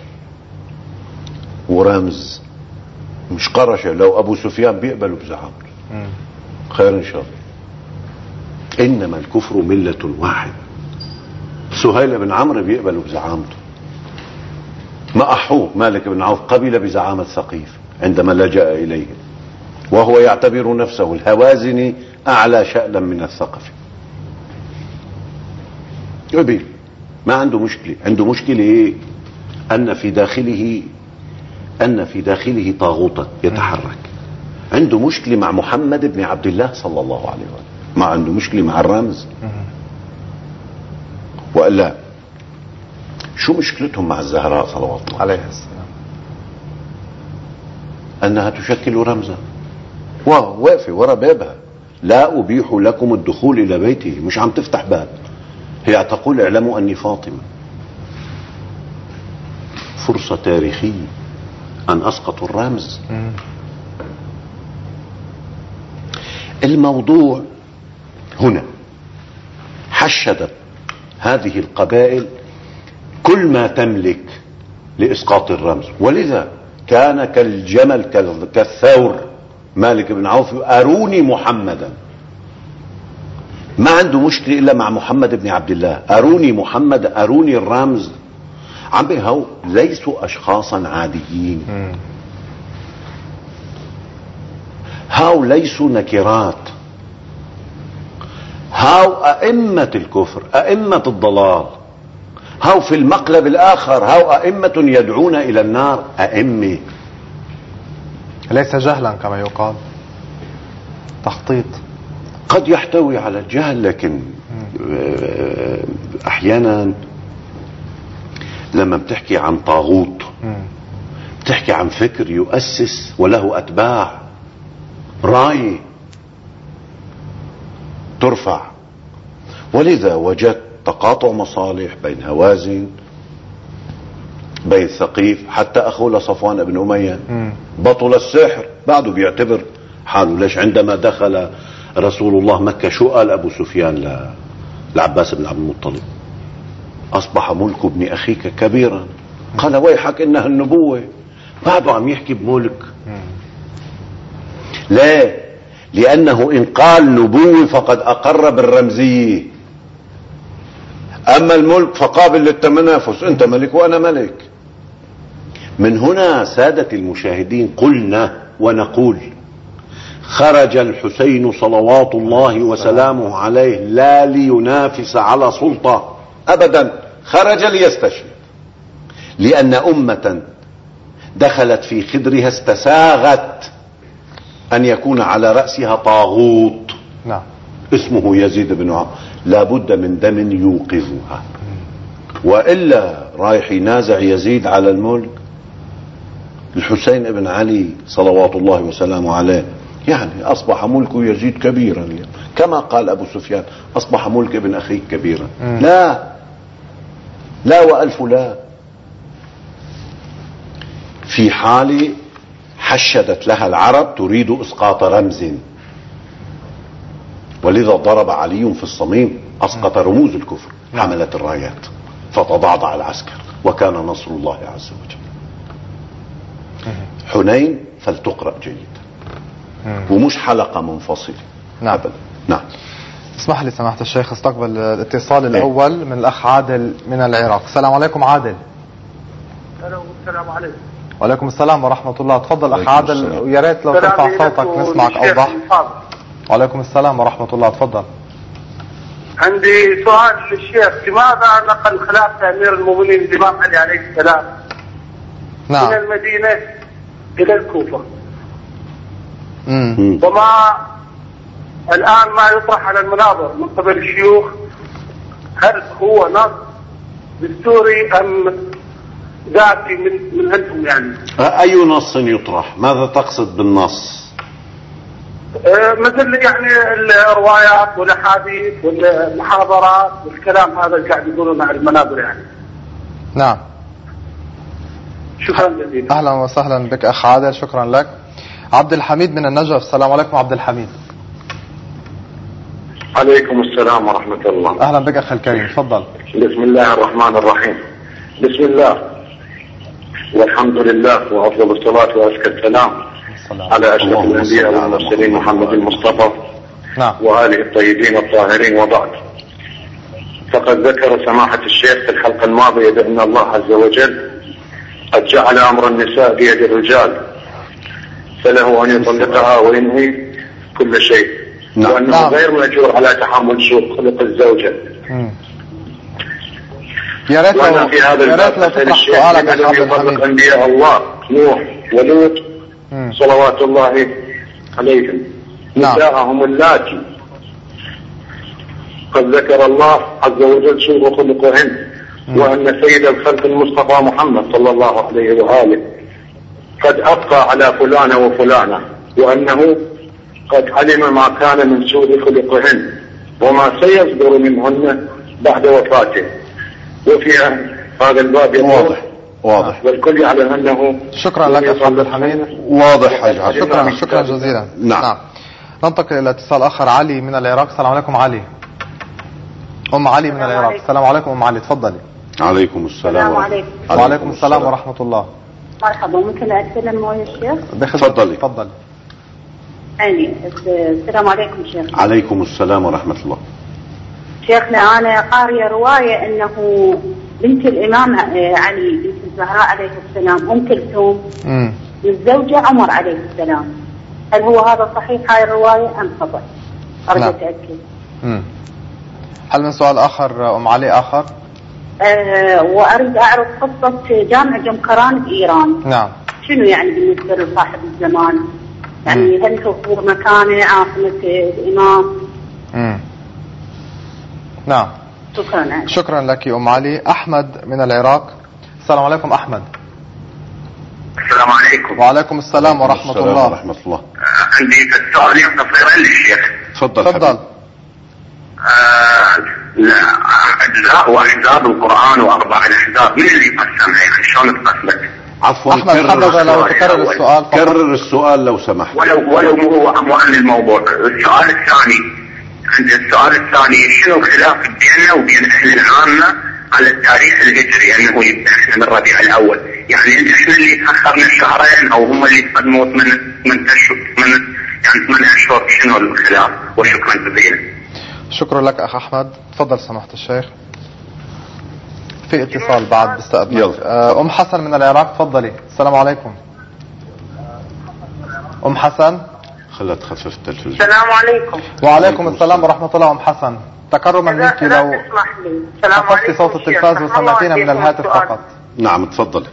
ورمز، مش قرش. لو أبو سفيان بيقبلوا بزعامته خير إن شاء الله، إنما الكفر ملة واحد. سهيل بن عمرو بيقبلوا بزعامته. ما أحوه مالك بن عوف قبل بزعامة ثقيف عندما لجأ إليه، وهو يعتبر نفسه الهوازني أعلى شأنا من الثقفي. قبل، ما عنده مشكلة. عنده مشكلة إيه؟ أن في داخله طاغوتا يتحرك. عنده مشكلة مع محمد بن عبد الله صلى الله عليه وسلم، ما عنده مشكلة مع الرمز. وإلا شو مشكلتهم مع الزهراء صلوات الله عليها السلام؟ أنها تشكل رمزا، واقفة ورا بابها، لا أبيح لكم الدخول إلى بيته، مش عم تفتح باب، هي تقول اعلموا أني فاطمة. فرصة تاريخية أن أسقطوا الرمز. الموضوع هنا حشدت هذه القبائل كل ما تملك لإسقاط الرمز، ولذا كان كالجمل كالثور مالك بن عوف أروني محمدا، ما عنده مشكلة إلا مع محمد بن عبد الله. أروني محمد، أروني الرمز. عمي هو ليسوا أشخاصا عاديين، هاو ليسوا نكرات، هاو أئمة الكفر، أئمة الضلال، هاو في المقلب الآخر هاو أئمة يدعون إلى النار. أئمة ليس جهلا كما يقال، تخطيط قد يحتوي على الجهل، لكن أحيانا لما بتحكي عن طاغوت بتحكي عن فكر يؤسس وله أتباع، راية ترفع. ولذا وجدت تقاطع مصالح بين هوازن، بين ثقيف، حتى أخوه لصفوان بن أمية بطل السحر بعده بيعتبر حاله. ليش عندما دخل رسول الله مكة شو قال أبو سفيان لعباس بن عبد المطلب؟ أصبح ملك ابن أخيك كبيرا. قال ويحك إنها النبوة. بعده عم يحكي بملك. لا، لأنه إن قال نبوة فقد أقر بالرمزية، أما الملك فقابل للتنافس، أنت ملك وأنا ملك. من هنا سادة المشاهدين قلنا ونقول خرج الحسين صلوات الله وسلامه عليه لا لينافس على سلطة أبدا، خرج ليستشهد، لأن أمة دخلت في خدرها استساغت أن يكون على رأسها طاغوت اسمه يزيد بن عمرو، لابد من دم يوقظها، وإلا رايح ينازع يزيد على الملك. الحسين بن علي صلوات الله وسلامه عليه يعني أصبح ملك يزيد كبيرا، كما قال أبو سفيان أصبح ملك ابن أخيك كبيرا. لا وألف لا. في حال حشدت لها العرب تريد إسقاط رمز، ولذا ضرب علي في الصميم، أسقط رموز الكفر، حملت الرايات فتضعضع العسكر، وكان نصر الله عز وجل. حنين فلتقرأ جيدا ومش حلقة منفصلة. نعم. نعم. اسمح لي سماحة الشيخ استقبل الاتصال الأول من الأخ عادل من العراق. السلام عليكم عادل. السلام عليكم. وعليكم السلام ورحمة الله. تفضل أخ عادل، ويا ريت لو ترفع صوتك نسمعك أوضح. وعليكم السلام ورحمة الله. تفضل. عندي سؤال للشيخ، لماذا نقل خلافة أمير المؤمنين الإمام علي عليه السلام نعم من المدينة إلى الكوفة؟ وما الآن ما يطرح على المنابر من قبل الشيوخ، هل هو نص دستوري أم ذاتي من عندهم يعني؟ أي نص يطرح؟ ماذا تقصد بالنص؟ مثل يعني الروايات والاحاديث والمحاضرات والكلام هذا اللي قاعد يقولونه على المنابر يعني. نعم. شكرا جزيلا. اهلا وسهلا بك اخ عادل، شكرا لك. عبد الحميد من النجف. السلام عليكم عبد الحميد. عليكم السلام ورحمة الله. اهلا بك اخي الكريم، تفضل. بسم الله الرحمن الرحيم. بسم الله والحمد لله وافضل الصلاة وازكى السلام على اشرف الانبياء والمرسلين محمد المصطفى وآله الطيبين الطاهرين، وبعد. فقد ذكر سماحة الشيخ في الحلقة الماضية بأن الله عز وجل قد جعل أمر النساء بيد الرجال، فله أن يطلقها وينهي كل شيء، وأنه غير مأجور على تحمل سوء خلق الزوجة. يا ريت وأنا في هذا الباب أسأل الشيخ لم يطلق أنبياء الله نوح ولوط صلوات الله عليهم نساءهم اللاتي قد ذكر الله عز وجل سوء خلقهن، وأن سيد الخلق المصطفى محمد صلى الله عليه وآله قد أبقى على فلانة وفلانة، وأنه قد علم ما كان من سوء خلقهن وما سيصدر منهن بعد وفاته. وفي هذا الباب واضح والكل يعلم أنه. شكرا لك أخ عبد الحميد. واضح. شكرا جزيلا. نعم. ننتقل إلى اتصال آخر. علي من العراق. السلام عليكم علي. أم علي من العراق. السلام عليكم أم علي، تفضلي. عليكم السلام. وعليكم السلام ورحمة الله. مرحبا، ممكن أتكلم ويا الشيخ؟ تفضلي. السلام عليكم شيخنا. عليكم السلام ورحمة الله. شيخنا أنا قارية رواية أنه بنت الإمام علي بنت الزهراء عليه السلام أم كلثوم الزوجة عمر عليه السلام، هل هو هذا صحيح هاي الرواية أم خطأ؟ أرجو أتأكد. هل من سؤال آخر أم علي آخر؟ وأريد أعرف قصة جامع جمكران بإيران. نعم. شنو يعني بالنسبة لصاحب الزمان؟ يعني هل هو مكانه عاصمة الإمام؟ نعم. شكرا. شكرا لك أم علي. أحمد من العراق. السلام عليكم أحمد. السلام عليكم. وعليكم السلام ورحمة الله. ورحمة الله. عندي السؤال قصير للشيخ. تفضل. لا أجزاء وأحزاب القرآن وأربع الأحزاب من اللي قسمها يعني شلون تقسمت؟ عفوا أحمد حضرتك لو تكرر السؤال فقط. كرر السؤال لو سمحت. ولو هو عن الموضوع. السؤال الثاني شنو خلاف بيننا وبين أهل العامة على التاريخ الهجري يعني هو يبدأ من الربيع الأول، يعني احنا اللي تأخرنا شهرين أو هم اللي تقدموا من أشهر، شنو الخلاف؟ وشكرا جزيلا. شكرا لك أخ أحمد. تفضل سماحة الشيخ. في اتصال بعد بستقبل. أم حسن من العراق تفضلي. السلام عليكم أم حسن. خلت تخفف التلفزيون. السلام عليكم. وعليكم السلام ورحمة الله. أم حسن تكرما منك لو خفضتي صوت التلفاز وسمعتينا من الهاتف فقط. نعم تفضل.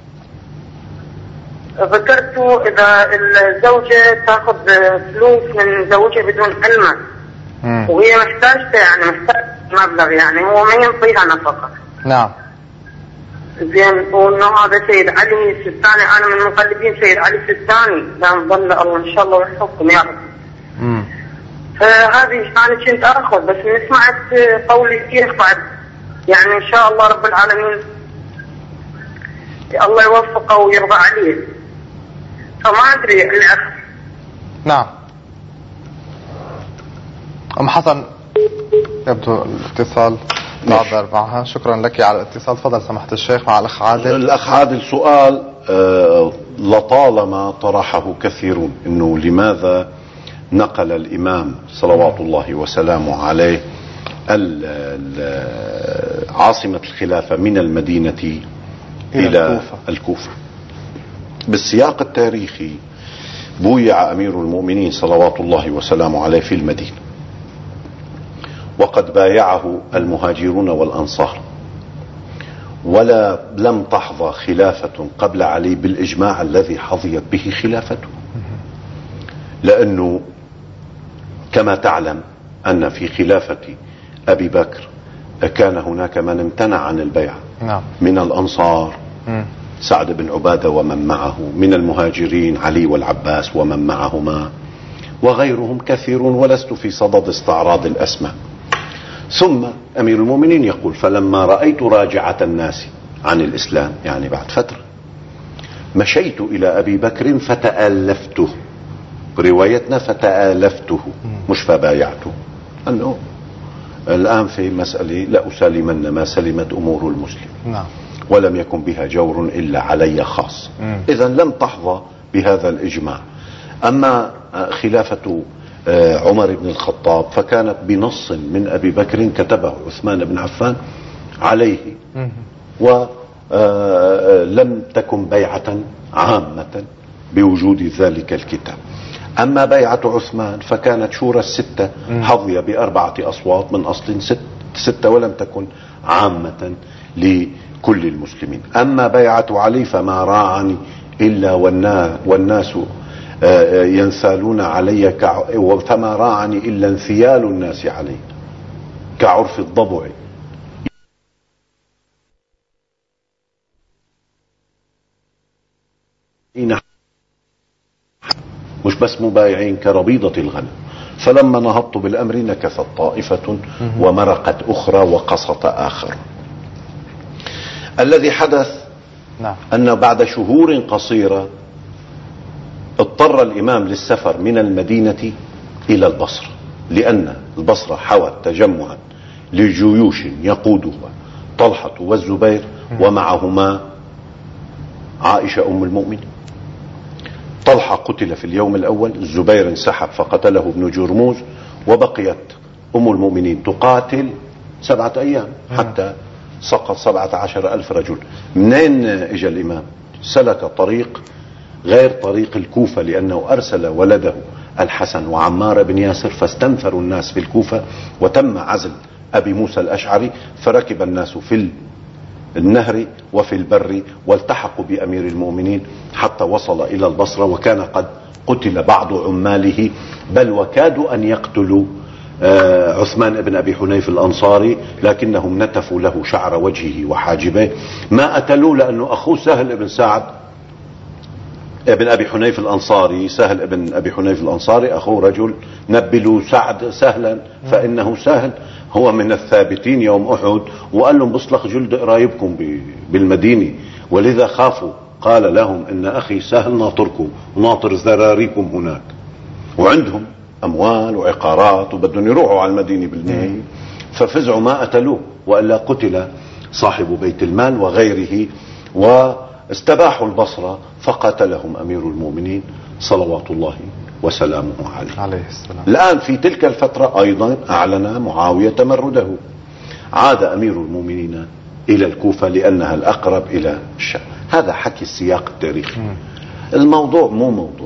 ذكرت إذا الزوجة تأخذ فلوس من زوجها بدون علمه وهي محتاجة يعني محتاج مبلغ يعني هو ما ينطيها نفقة. نعم. زين وانه هذا سيد علي السيستاني، انا من مقلدين سيد علي السيستاني لا نظل الله ان شاء الله يحفظكم يا رب. فهذه انا كنت اخذ بس سمعت قولي كثير بعد يعني ان شاء الله رب العالمين الله يوفقه ويرضى عليه، فما ادري اللي اخذ. نعم. ام حسن يبدو الاتصال تعذر معها. شكرا لك على الاتصال. تفضل سماحة الشيخ مع الأخ عادل. الأخ عادل سؤال لطالما طرحه كثيرون، إنه لماذا نقل الإمام صلوات الله وسلامه عليه عاصمة الخلافة من المدينة إلى الكوفة. بالسياق التاريخي بويع أمير المؤمنين صلوات الله وسلامه عليه في المدينة، وقد بايعه المهاجرون والأنصار، لم تحظى خلافة قبل علي بالإجماع الذي حظيت به خلافته، لأنه كما تعلم أن في خلافة أبي بكر كان هناك من امتنع عن البيعة من الأنصار سعد بن عبادة ومن معه، من المهاجرين علي والعباس ومن معهما، وغيرهم كثيرون ولست في صدد استعراض الأسماء. ثم أمير المؤمنين يقول: فلما رأيت راجعة الناس عن الإسلام، يعني بعد فترة، مشيت إلى أبي بكر فتآلفته، بروايتنا فتآلفته مش فبايعته، أنه الآن في مسألة لأسالمن ما سلمت أمور المسلم، ولم يكن بها جور إلا علي خاص. إذن لم تحظى بهذا الإجماع. أما خلافة عمر بن الخطاب فكانت بنص من أبي بكر كتبه عثمان بن عفان عليه، ولم تكن بيعة عامة بوجود ذلك الكتاب. أما بيعة عثمان فكانت شورى الستة حظية ب4 أصوات من أصل 6 ولم تكن عامة لكل المسلمين. أما بيعة علي فما راعني إلا والناس ينسالون علي فما راعني إلا انثيال الناس علي كعرف الضبع. مش بس مبايعين كربيضة الغنم. فلما نهضت بالأمر نكثت طائفة ومرقت أخرى وقسط آخر. الذي حدث أن بعد شهور قصيرة اضطر الإمام للسفر من المدينة إلى البصرة، لأن البصرة حوت تجمعا لجيوش يقودها طلحة والزبير ومعهما عائشة أم المؤمنين. طلحة قتل في اليوم الأول، الزبير انسحب فقتله ابن جرموز، وبقيت أم المؤمنين تقاتل 7 أيام حتى سقط 17,000 رجل. منين اجى الإمام؟ سلك طريق غير طريق الكوفة، لأنه أرسل ولده الحسن وعمار بن ياسر فاستنفروا الناس في الكوفة، وتم عزل أبي موسى الأشعري، فركب الناس في النهر وفي البر والتحقوا بأمير المؤمنين حتى وصل إلى البصرة، وكان قد قتل بعض عماله، بل وكادوا أن يقتلوا عثمان بن أبي حنيف الأنصاري، لكنهم نتفوا له شعر وجهه وحاجبيه. ما قتلوه لأنه أخوه سهل بن سعد ابن أبي حنيف الأنصاري، سهل ابن أبي حنيف الأنصاري أخوه رجل، نبلوا سعد سهلا فإنه سهل هو من الثابتين يوم أحد، وقال لهم بصلخ جلد قرايبكم بالمدينة، ولذا خافوا. قال لهم إن أخي سهل ناطركم وناطر ذراريكم هناك، وعندهم أموال وعقارات وبدهم يروحوا على المدينة بالنهاية، ففزعوا ما قتلوه، وإلا قتل صاحب بيت المال وغيره، واستباحوا البصرة فقتلهم أمير المؤمنين صلوات الله وسلامه عليه السلام. الآن في تلك الفترة أيضا أعلن معاوية تمرده، عاد أمير المؤمنين إلى الكوفة لأنها الأقرب إلى الشام. هذا حكي السياق التاريخي. الموضوع مو موضوع،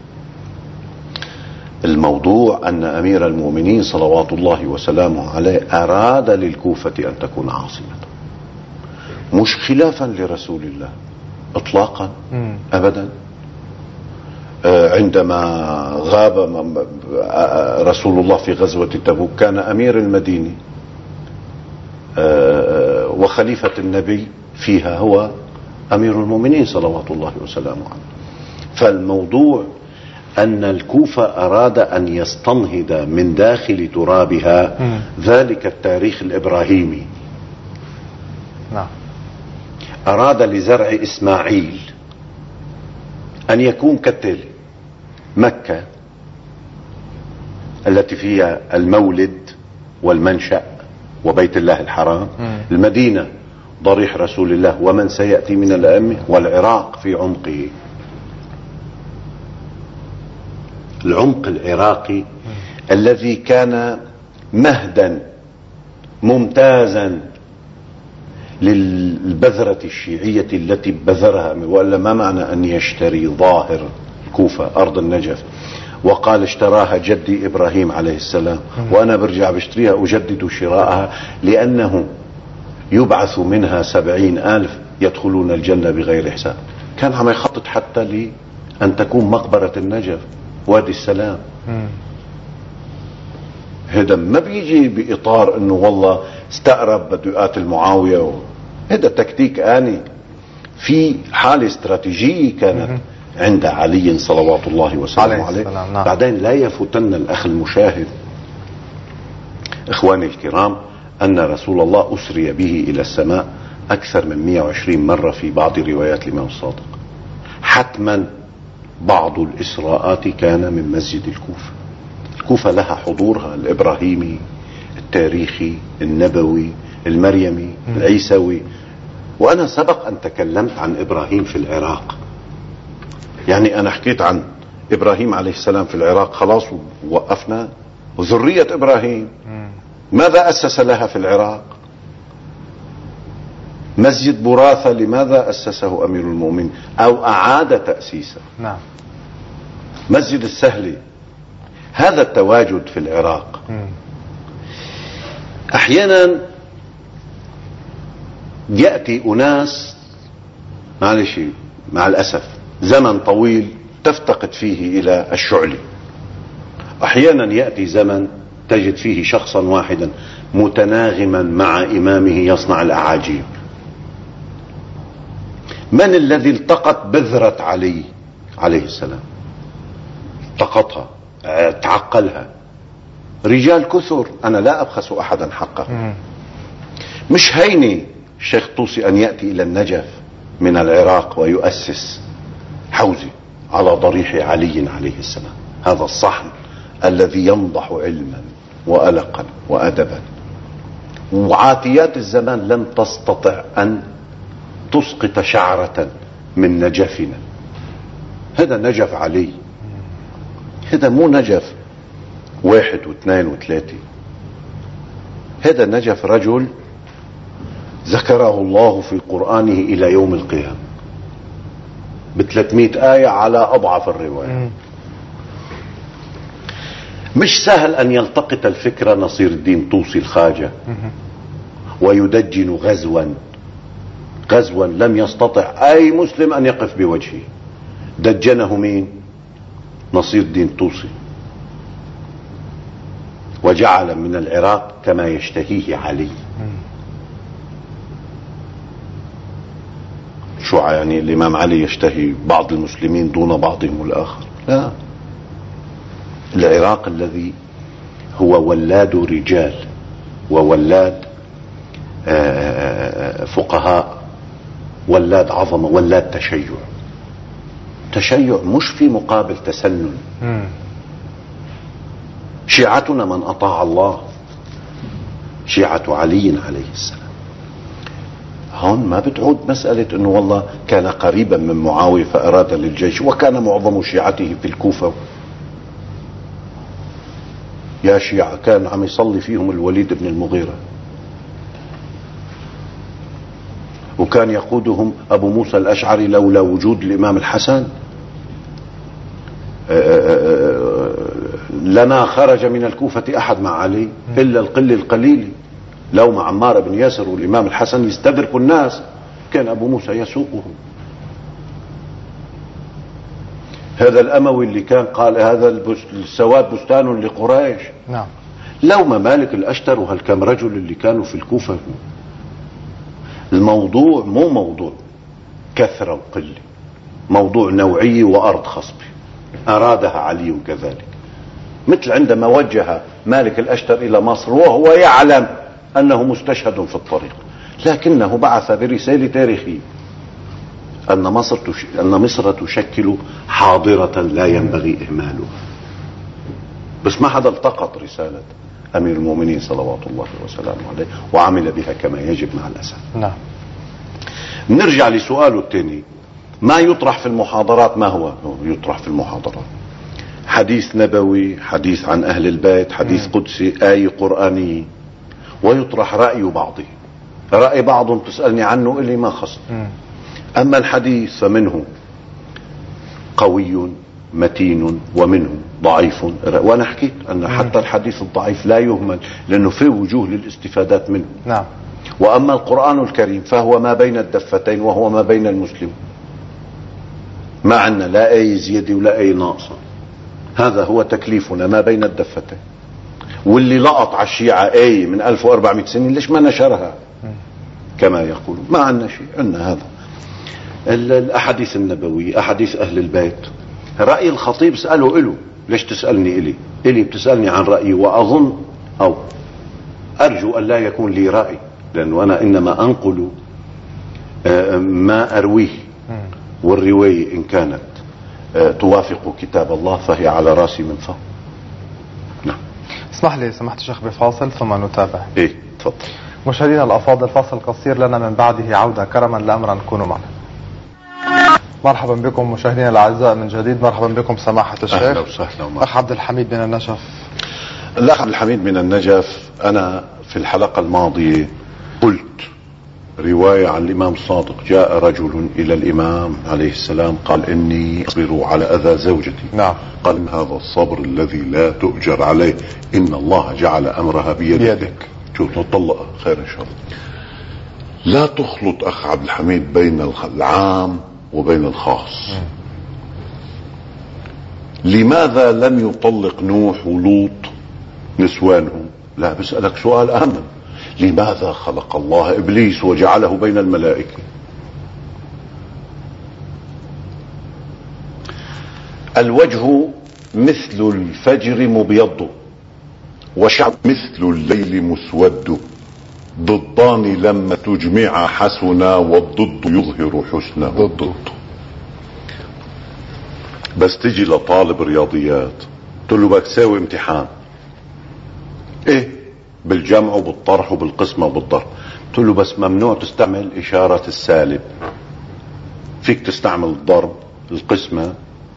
الموضوع أن أمير المؤمنين صلوات الله وسلامه عليه أراد للكوفة أن تكون عاصمة، مش خلافا لرسول الله إطلاقا أبدا. عندما غاب رسول الله في غزوة تبوك كان أمير المدينة وخليفة النبي فيها هو أمير المؤمنين صلوات الله وسلامه عليه. فالموضوع أن الكوفة أراد أن يستنهض من داخل ترابها ذلك التاريخ الإبراهيمي. أراد لزرع إسماعيل أن يكون كالتالي: مكة التي فيها المولد والمنشأ وبيت الله الحرام، المدينة ضريح رسول الله ومن سيأتي من الأئمة، والعراق في عمقه، العمق العراقي الذي كان مهدا ممتازا للبذرة الشيعية التي بذرها، وإلا ما معنى أن يشتري ظاهر الكوفة أرض النجف وقال اشتراها جدي إبراهيم عليه السلام وأنا برجع بشتريها أجدد شراءها، لأنه يبعث منها 70,000 يدخلون الجنة بغير حساب. كان عم يخطط حتى لأن تكون مقبرة النجف وادي السلام. هذا ما بيجي بإطار أنه والله استقرب بده يقاتل معاوية، هذا تكتيك آني في حالة استراتيجية كانت عند علي صلوات الله وسلامه عليه. بعدين لا يفوتن الأخ المشاهد إخواني الكرام أن رسول الله أسري به إلى السماء أكثر من 120 مرة في بعض روايات الإمام الصادق. حتما بعض الإسراءات كان من مسجد الكوفة. الكوفة لها حضورها الإبراهيمي التاريخي النبوي المريمي العيسوي. وأنا سبق أن تكلمت عن إبراهيم في العراق، يعني أنا حكيت عن إبراهيم عليه السلام في العراق خلاص ووقفنا، وذرية إبراهيم ماذا أسس لها في العراق؟ مسجد براثة لماذا أسسه أمير المؤمنين أو أعاد تأسيسه؟ نعم. مسجد السهلي. هذا التواجد في العراق أحيانا يأتي أناس معلش مع الأسف زمن طويل تفتقد فيه إلى الشعلي، أحيانا يأتي زمن تجد فيه شخصا واحدا متناغما مع إمامه يصنع الأعاجيب. من الذي التقط بذرة علي عليه السلام؟ التقطها تعقلها رجال كثر، أنا لا أبخس أحدا حقه. مش هيني الشيخ طوسي أن يأتي إلى النجف من العراق ويؤسس حوزة على ضريح علي عليه السلام، هذا الصحن الذي ينضح علما وألقا وأدبا. وعاتيات الزمان لم تستطع أن تسقط شعرة من نجفنا. هذا نجف علي، هذا مو نجف 1 و2 و3، هذا نجف رجل ذكره الله في قرآنه إلى يوم القيامة ب300 آية على أضعف الرواية. مش سهل أن يلتقط الفكرة نصير الدين طوسي الخواجة ويدجن غزوا لم يستطع أي مسلم أن يقف بوجهه. دجنه مين؟ نصير الدين طوسي، وجعل من العراق كما يشتهيه علي. شو يعني الإمام علي يشتهي بعض المسلمين دون بعضهم الآخر؟ لا، العراق الذي هو ولاد رجال وولاد فقهاء، ولاد عظمة، ولاد تشيع مش في مقابل تسنن. شيعتنا من أطاع الله، شيعة علي عليه السلام. هون ما بتعود مسألة انه والله كان قريبا من معاوية فأراد للجيش، وكان معظم شيعته في الكوفة. يا شيعة كان عم يصلي فيهم الوليد بن المغيرة، وكان يقودهم أبو موسى الأشعري لولا وجود الإمام الحسن لما خرج من الكوفة أحد مع علي إلا القل القليل. لو مع عمار بن ياسر والإمام الحسن يستدركوا الناس كان أبو موسى يسوقهم. هذا الأموي اللي كان قال هذا السواد بستان لقريش. نعم. لو ممالك الأشتر وهالكم رجل اللي كانوا في الكوفة. الموضوع مو موضوع كثرة وقلة، موضوع نوعية وأرض خصبة أرادها علي كذلك. مثل عندما وجه مالك الأشتر إلى مصر وهو يعلم أنه مستشهد في الطريق، لكنه بعث برسالة تاريخية أن مصر تشكل حاضرة لا ينبغي إهمالها. بس ما حدا التقط رسالة أمير المؤمنين صلوات الله وسلامه عليه وعمل بها كما يجب مع الأسف. نعم. نرجع لسؤاله الثاني، ما يطرح في المحاضرات. ما هو يطرح في المحاضرات؟ حديث نبوي، حديث عن أهل البيت، حديث قدسي، آية قرآنية، ويطرح رأي بعضه. رأي بعضهم تسألني عنه إلي ما خص. أما الحديث فمنه قوي متين ومنه ضعيف، وأنا حكيت أن حتى الحديث الضعيف لا يهمل لأنه في وجوه للاستفادات منه. نعم. وأما القرآن الكريم فهو ما بين الدفتين وهو ما بين المسلم، ما عندنا لا أي زيادة ولا أي ناقصة. هذا هو تكليفنا ما بين الدفتين. واللي لقط على الشيعة آية من 1400 سنة ليش ما نشرها كما يقولون؟ ما عندنا شيء، عندنا هذا الأحاديث النبوية، أحاديث أهل البيت. رأي الخطيب اسأله إله، ليش تسألني إلي بتسألني عن رأيي، وأظن أو أرجو أن لا يكون لي رأي، لأنه أنا إنما أنقل ما أرويه، والرواية إن كانت توافق كتاب الله فهي على راسي من فوق. نعم. اسمح لي سمحت الشيخ بفاصل ثم نتابع. إيه تفضل. مشاهدينا الأفاضل، فاصل قصير لنا من بعده عودة، كرما لأمرا كونوا معنا. مرحبا بكم مشاهدينا الأعزاء من جديد. مرحبا بكم سماحة الشيخ. أهلا وسهلا. أخ عبد الحميد من النجف. الأخ عبد الحميد من النجف، أنا في الحلقة الماضية قلت رواية عن الإمام الصادق: جاء رجل إلى الإمام عليه السلام قال إني أصبر على أذى زوجتي. نعم. قال: هذا الصبر الذي لا تؤجر عليه، إن الله جعل أمرها بيدك. شو تطلق خير إن شاء الله. لا تخلط أخ عبد الحميد بين العام وبين الخاص. لماذا لم يطلق نوح ولوط نسوانهم؟ لا، بسألك سؤال أهم: لماذا خلق الله إبليس وجعله بين الملائكة؟ الوجه مثل الفجر مبيض، وشعب مثل الليل مسود، ضدان لما تجمع حسنا، والضد يظهر حسنه. ضد. بس تجي لطالب رياضيات تقول له بدك تساوي امتحان، ايه، بالجمع وبالطرح وبالقسمة وبالضرب، تقول له بس ممنوع تستعمل إشارة السالب، فيك تستعمل الضرب، القسمة،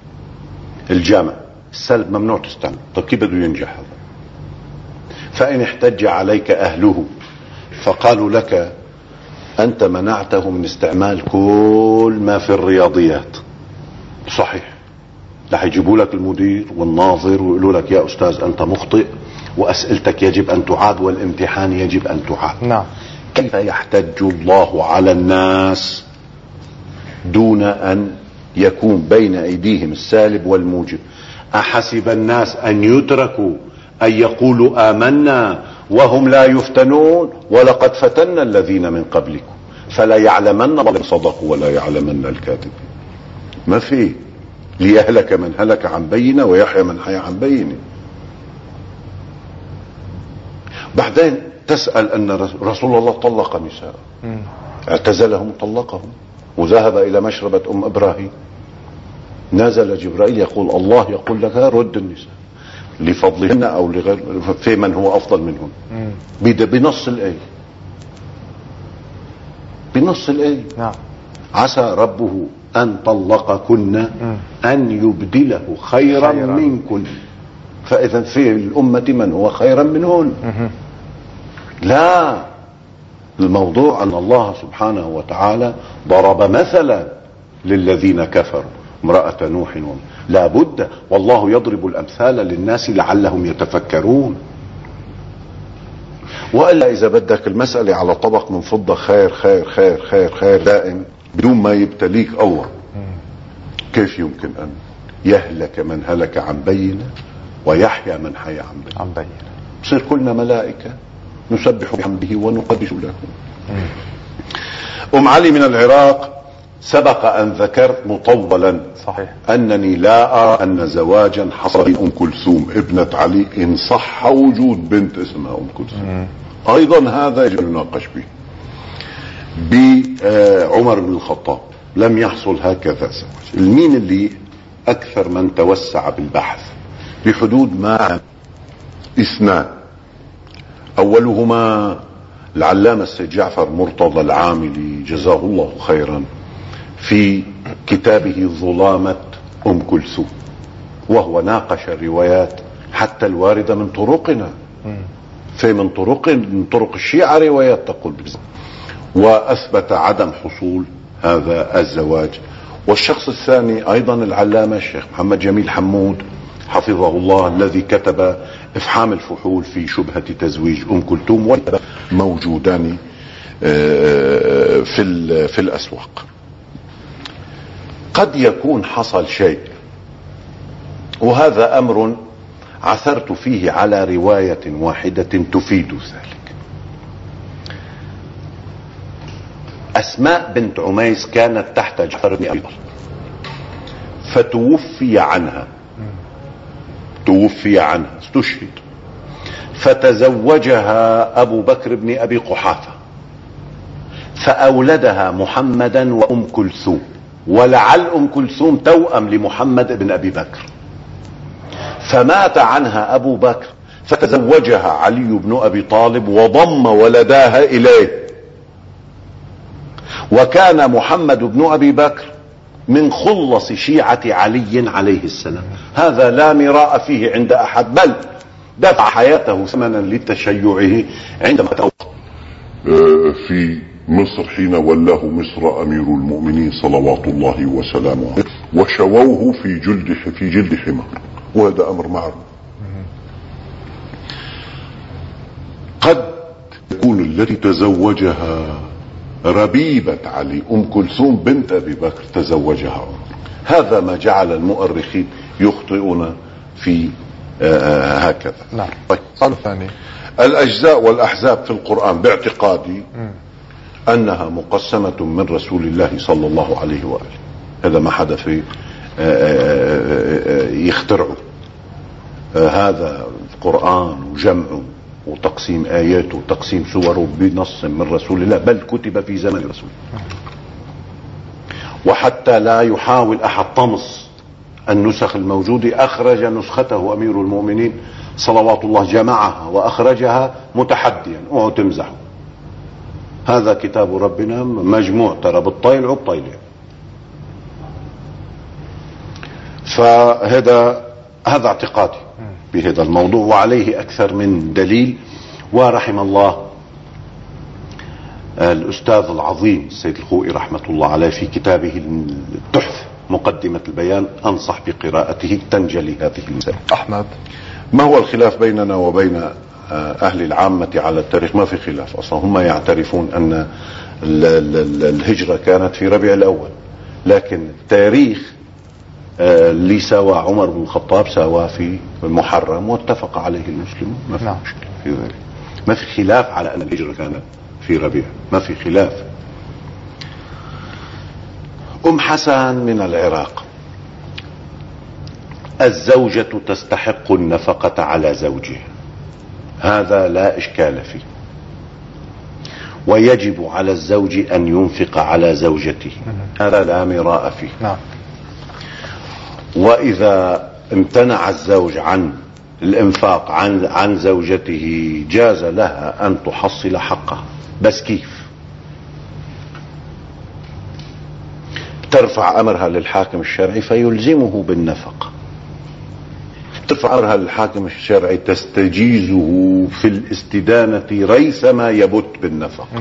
الجامع السلب ممنوع تستعمل. طيب كيف بده ينجح هذا؟ فإن احتج عليك أهله فقالوا لك أنت منعته من استعمال كل ما في الرياضيات، صحيح، رح يجيبوا لك المدير والناظر ويقولوا لك يا أستاذ أنت مخطئ وأسئلتك يجب أن تعاد والامتحان يجب أن تعاد. نعم. كيف يحتج الله على الناس دون أن يكون بين أيديهم السالب والموجب؟ أحسب الناس أن يتركوا أن يقولوا آمنا وهم لا يفتنون ولقد فتنا الذين من قبلكم فلا يعلمن من صدقوا ولا يعلمن الكاذبين. ما في ليهلك من هلك عن بينه ويحيى من حيا عن بينه. بعدين تسأل أن رسول الله طلق نساء، اعتزلهم طلقهم وذهب إلى مشربة أم إبراهيم، نزل جبرائيل يقول الله يقول لك رد النساء لفضلهن أو لغير في من هو أفضل منهن، بنص الآية، بنص الآية. نعم. عسى ربه أن طلقكن أن يبدله خيرا منكن، فإذا في الأمة من هو خيرا منهن. لا، الموضوع أن الله سبحانه وتعالى ضرب مثلا للذين كفروا امرأة نوح لا بد، والله يضرب الأمثال للناس لعلهم يتفكرون. وإلا إذا بدك المسألة على طبق من فضة خير خير خير خير خير دائم بدون ما يبتليك الله، كيف يمكن أن يهلك من هلك عن بينه ويحيى من حيا عن بينه؟ بصير كلنا ملائكة نسبح بحمده ونقدس له. علي من العراق سبق أن ذكرت مطولا صحيح أنني لا أرى أن زواجا حصل أم كلثوم ابنة علي إن صح وجود بنت اسمها أم كلثوم، أيضا هذا يجب أن يناقش به. بعمر بن الخطاب لم يحصل هكذا زواج. المين اللي أكثر من توسع بالبحث بحدود ما اثنان، أولهما العلامة السيد جعفر مرتضى العاملي جزاه الله خيرا في كتابه ظلامة أم كلثوم، وهو ناقش الروايات حتى الواردة من طرقنا، في من طرق الشيعة روايات تقول بذلك، وأثبت عدم حصول هذا الزواج. والشخص الثاني أيضا العلامة الشيخ محمد جميل حمود حفظه الله الذي كتب إفحام الفحول في شبهة تزويج أم كلثوم، موجودان في الأسواق. قد يكون حصل شيء، وهذا أمر عثرت فيه على رواية واحدة تفيد ذلك. أسماء بنت عميس كانت تحت جعفر بن أبي طالب فتوفي عنها، استشهد، فتزوجها أبو بكر بن أبي قحافة فأولدها محمدا وأم كلثوم، ولعل أم كلثوم توأم لمحمد بن أبي بكر، فمات عنها أبو بكر فتزوجها علي بن أبي طالب وضم ولداها إليه، وكان محمد بن أبي بكر من خلص شيعة علي عليه السلام. هذا لا مراء فيه عند أحد، بل دفع حياته ثمنا لتشيعه عندما توقف في مصر حين ولاه مصر أمير المؤمنين صلوات الله وسلامه عليه، وشووه في جلد حمار، وهذا أمر معروف. قد يكون التي تزوجها ربيبة علي أم كلثوم بنت أبي بكر تزوجها عمر. هذا ما جعل المؤرخين يخطئون في هكذا. نعم. طيب. الأجزاء والأحزاب في القرآن باعتقادي أنها مقسمة من رسول الله صلى الله عليه وآله، هذا ما حدا في يخترعه، هذا القرآن وجمعه وتقسيم آياته وتقسيم سوره بنص من رسول الله، بل كتب في زمن رسول. وحتى لا يحاول أحد طمس النسخ الموجودة، أخرج نسخته أمير المؤمنين صلوات الله، جمعها وأخرجها متحديا، اوعوا تمزحوا، هذا كتاب ربنا مجموع ترى بالطيل وبطيلين. فهذا اعتقادي بهذا الموضوع، وعليه اكثر من دليل. ورحم الله الأستاذ العظيم السيد الخوئي رحمة الله عليه في كتابه التحفة مقدمة البيان، أنصح بقراءته تنجلي هذه المسألة. أحمد، ما هو الخلاف بيننا وبين أهل العامة على التاريخ؟ ما في خلاف أصلا، هم يعترفون أن الهجرة كانت في ربيع الأول، لكن التاريخ اللي سوى عمر بن الخطاب سوى في المحرم واتفق عليه المسلمون، ما في مشكلة في ذلك. ما في خلاف على أن الهجرة كانت في ربيع، ما في خلاف. أم حسن من العراق: الزوجة تستحق النفقة على زوجها، هذا لا إشكال فيه، ويجب على الزوج أن ينفق على زوجته، هذا لا مراء فيه. وإذا امتنع الزوج عن الانفاق عن زوجته جاز لها أن تحصل حقها، بس كيف؟ ترفع أمرها للحاكم الشرعي فيلزمه بالنفقة، ترفع أمرها للحاكم الشرعي تستجيزه في الاستدانة ريثما يبت بالنفقة.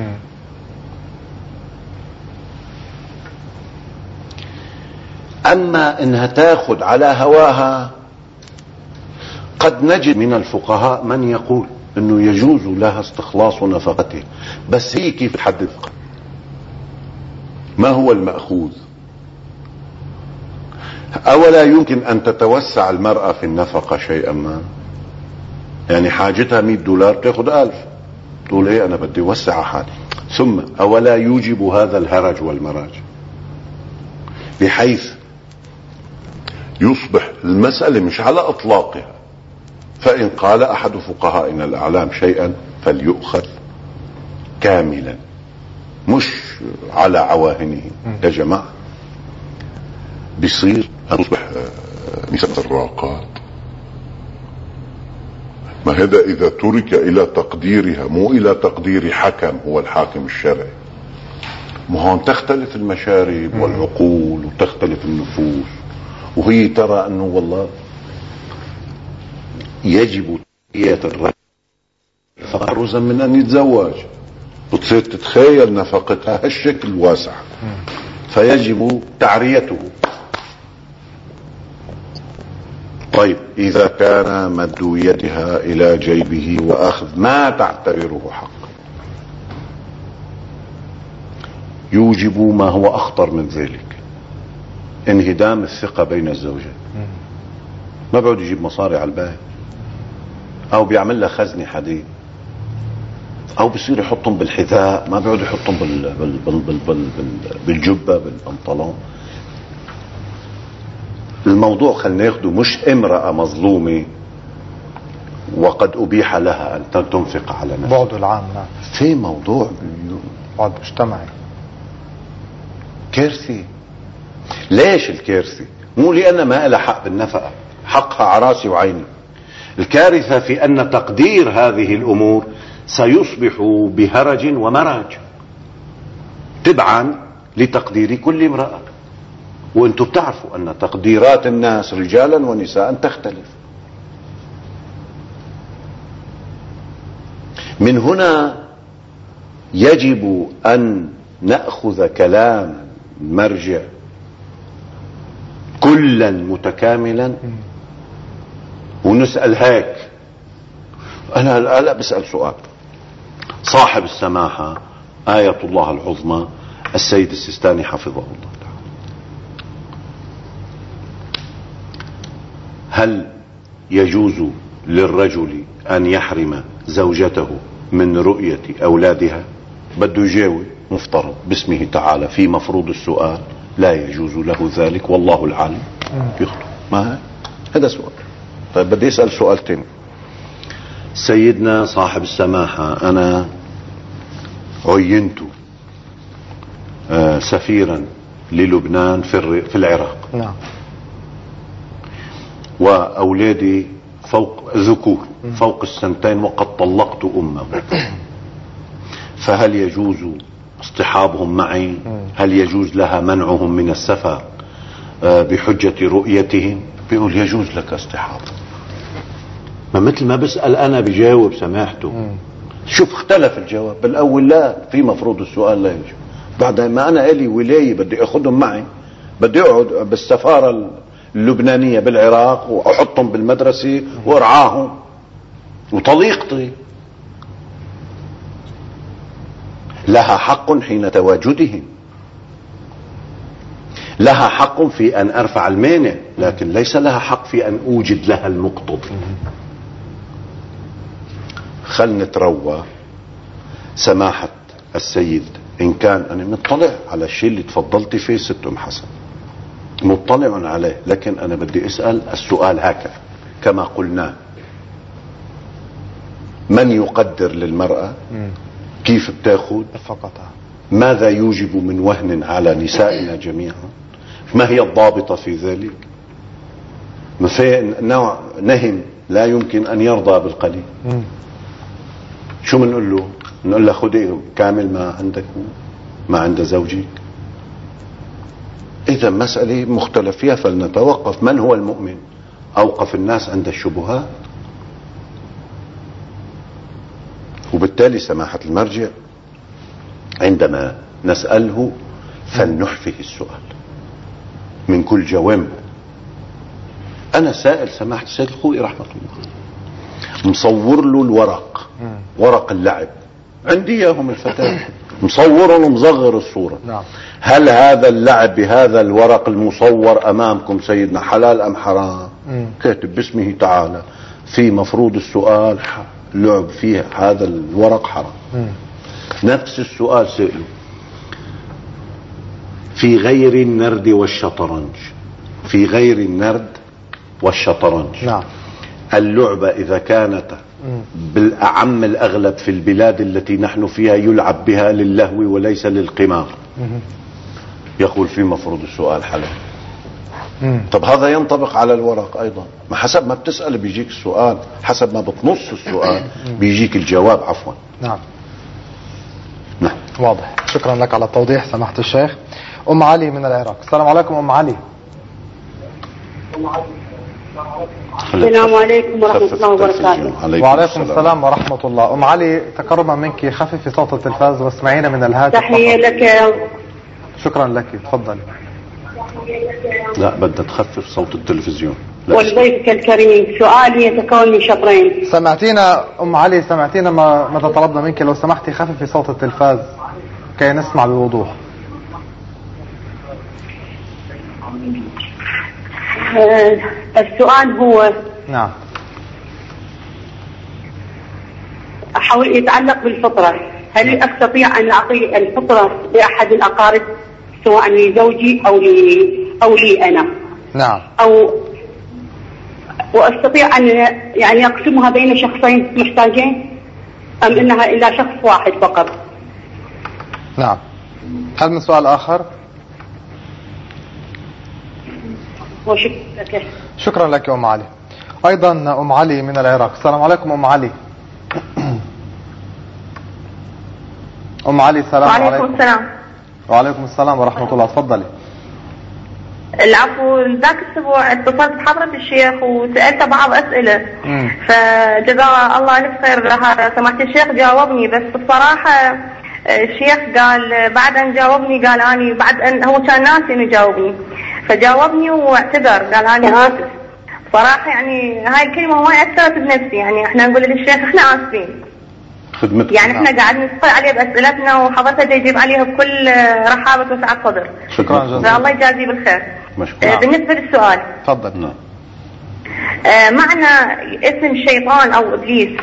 أما إنها تاخد على هواها، قد نجد من الفقهاء من يقول انه يجوز لها استخلاص نفقته، بس هي كيف تحدد؟ ما هو المأخوذ؟ اولا يمكن ان تتوسع المرأة في النفقة شيئا ما، يعني حاجتها $100 تاخد 1000، تقول ايه انا بدي اوسع حالي. ثم اولا يوجب هذا الهرج والمراج، بحيث يصبح المسألة مش على اطلاقها، فإن قال أحد فقهائنا الأعلام شيئا فليؤخذ كاملا مش على عواهنه. يا جماعة بيصير تصبح نساء الراقات، ما هذا إذا ترك إلى تقديرها مو إلى تقدير حكم هو الحاكم الشرعي. ما هون تختلف المشارب والعقول وتختلف النفوس، وهي ترى أنه والله يجب تحية الرجل فرزا من أن يتزوج، بتصير تتخيل نفقتها هالشكل واسع، فيجب تعريته. طيب إذا كان مد يدها إلى جيبه وأخذ ما تعتبره حق، يوجب ما هو أخطر من ذلك، انهدام الثقة بين الزوجين. ما بيقعد يجيب مصاري على الباهي، او بيعمل لها خزنة حديد، او بيصير يحطهم بالحذاء، ما بيقعد يحطهم بالجبة بالبنطلون. الموضوع خلينا ناخده مش امرأة مظلومة وقد ابيح لها ان تنفق على نفسها، بعد العام. في موضوع بعد مجتمعي كارثي. ليش الكارثي؟ مو لأن ما لها حق بالنفقة، حقها عراسي وعيني. الكارثة في أن تقدير هذه الأمور سيصبح بهرج ومرج تبعا لتقدير كل امرأة، وانتم بتعرفوا أن تقديرات الناس رجالا ونساء تختلف. من هنا يجب أن نأخذ كلام مرجع كلا متكاملا ونسأل هيك. أنا بسأل سؤال. صاحب السماحة آية الله العظمى السيد السيستاني حفظه الله تعالى، هل يجوز للرجل أن يحرم زوجته من رؤية أولادها؟ بده يجاوب مفترض باسمه تعالى في مفروض السؤال لا يجوز له ذلك والله العالم يخطئ. ما هذا سؤال. طيب بدي اسأل سؤال تاني. سيدنا صاحب السماحة أنا عينت سفيرا للبنان في العراق. نعم. وأولادي فوق ذكور فوق السنتين وقد طلقت أمه، فهل يجوز اصطحابهم معي؟ هل يجوز لها منعهم من السفر؟ بحجة رؤيتهم، بيقول يجوز لك استحاضة. ما مثل ما بسأل أنا بجاوب سماحته. شوف اختلف الجواب. بالأول لا، في مفروض السؤال لا يجوز. بعد ما أنا إلي ولاية بدي أخذهم معي، بدي أقعد بالسفارة اللبنانية بالعراق وأحطهم بالمدرسة وأرعاهم وطليقتي لها حق حين تواجدهم، لها حق في أن أرفع المانع، لكن ليس لها حق في أن أوجد لها المقتضي. خل نتروى سماحة السيد. إن كان أنا مطلع على الشيء اللي تفضلت فيه ست أم حسن، مطلع عليه، لكن أنا بدي أسأل السؤال هكذا كما قلنا: من يقدر للمرأة؟ كيف بتاخد؟ ماذا يوجب من وهن على نسائنا جميعا؟ ما هي الضابطة في ذلك؟ ما في نوع نهم لا يمكن أن يرضى بالقليل. شو بنقول له؟ نقول له خذي كامل ما عندك ما عند زوجك. إذا مسألة مختلف فيها فلنتوقف. من هو المؤمن؟ أوقف الناس عند الشبهات. وبالتالي سماحة المرجع عندما نسأله فلنحفه السؤال من كل جوانبه. أنا سائل سماحة السيد الخوئي رحمة الله، مصور له الورق، ورق اللعب عندي اياهم الفتاة، مصور ومصغر الصورة. هل هذا اللعب بهذا الورق المصور امامكم سيدنا حلال ام حرام؟ كاتب باسمه تعالى في مفروض السؤال لعب فيه هذا الورق حرام. نفس السؤال سئله في غير النرد والشطرنج، في غير النرد والشطرنج. اللعبة إذا كانت بالأعم الأغلب في البلاد التي نحن فيها يلعب بها للهو وليس للقمار، يقول في مفروض السؤال حلال. طب هذا ينطبق على الورق أيضا، ما حسب ما بتسأل بيجيك السؤال، حسب ما بتنص السؤال بيجيك الجواب. عفوا. نعم واضح. شكرا لك على التوضيح سماحة الشيخ. أم علي من العراق. السلام عليكم أم علي. السلام عليكم ورحمة الله وبركاته. وعليكم السلام ورحمة الله. أم علي تكرما منك خففي صوت التلفاز واسمعينا من الهاتف. تحية لك. شكرا لك، تفضلي. لا بدها تخفف صوت التلفزيون. ولضيفك الكريم سؤالي يتكون من شطرين. سمعتينا أم علي، سمعتينا ماذا طلبنا منك؟ لو سمحتي خففي صوت التلفاز كي نسمع بوضوح. السؤال هو نعم يتعلق بالفطرة. هل أستطيع أن أعطي الفطرة لأحد الأقارب سواء لزوجي أو لي أنا؟ نعم. وأستطيع أن يعني أقسمها بين شخصين محتاجين أم إنها إلا شخص واحد فقط؟ نعم. هل من سؤال آخر؟ شكرا لك أم علي. أيضا أم علي من العراق. السلام عليكم أم علي. أم علي السلام عليكم. وعليكم السلام. وعليكم السلام ورحمة الله. تفضلي. العفو، ذاك الأسبوع اتصلت بحضرة الشيخ وسألته بعض أسئلة فجزاه الله ألف خير. هذا سمعت الشيخ جاوبني، بس بصراحة الشيخ قال بعد أن جاوبني قال أني بعد أن هو كان ناسي إنه جاوبني، فجاوبني واعتذر قال أنا آسف. صراحة يعني هاي الكلمة ما أثرت بنفسي، يعني احنا نقول للشيخ احنا آسفين خدمتك. يعني احنا قاعد نسأل عليه بأسئلتنا وحضرته يجيب عليها بكل رحابة وسعة صدر. شكرا جزيلا. الله يجازيه بالخير. مشكور. بالنسبة للسؤال تفضل. معنى اسم الشيطان أو إبليس،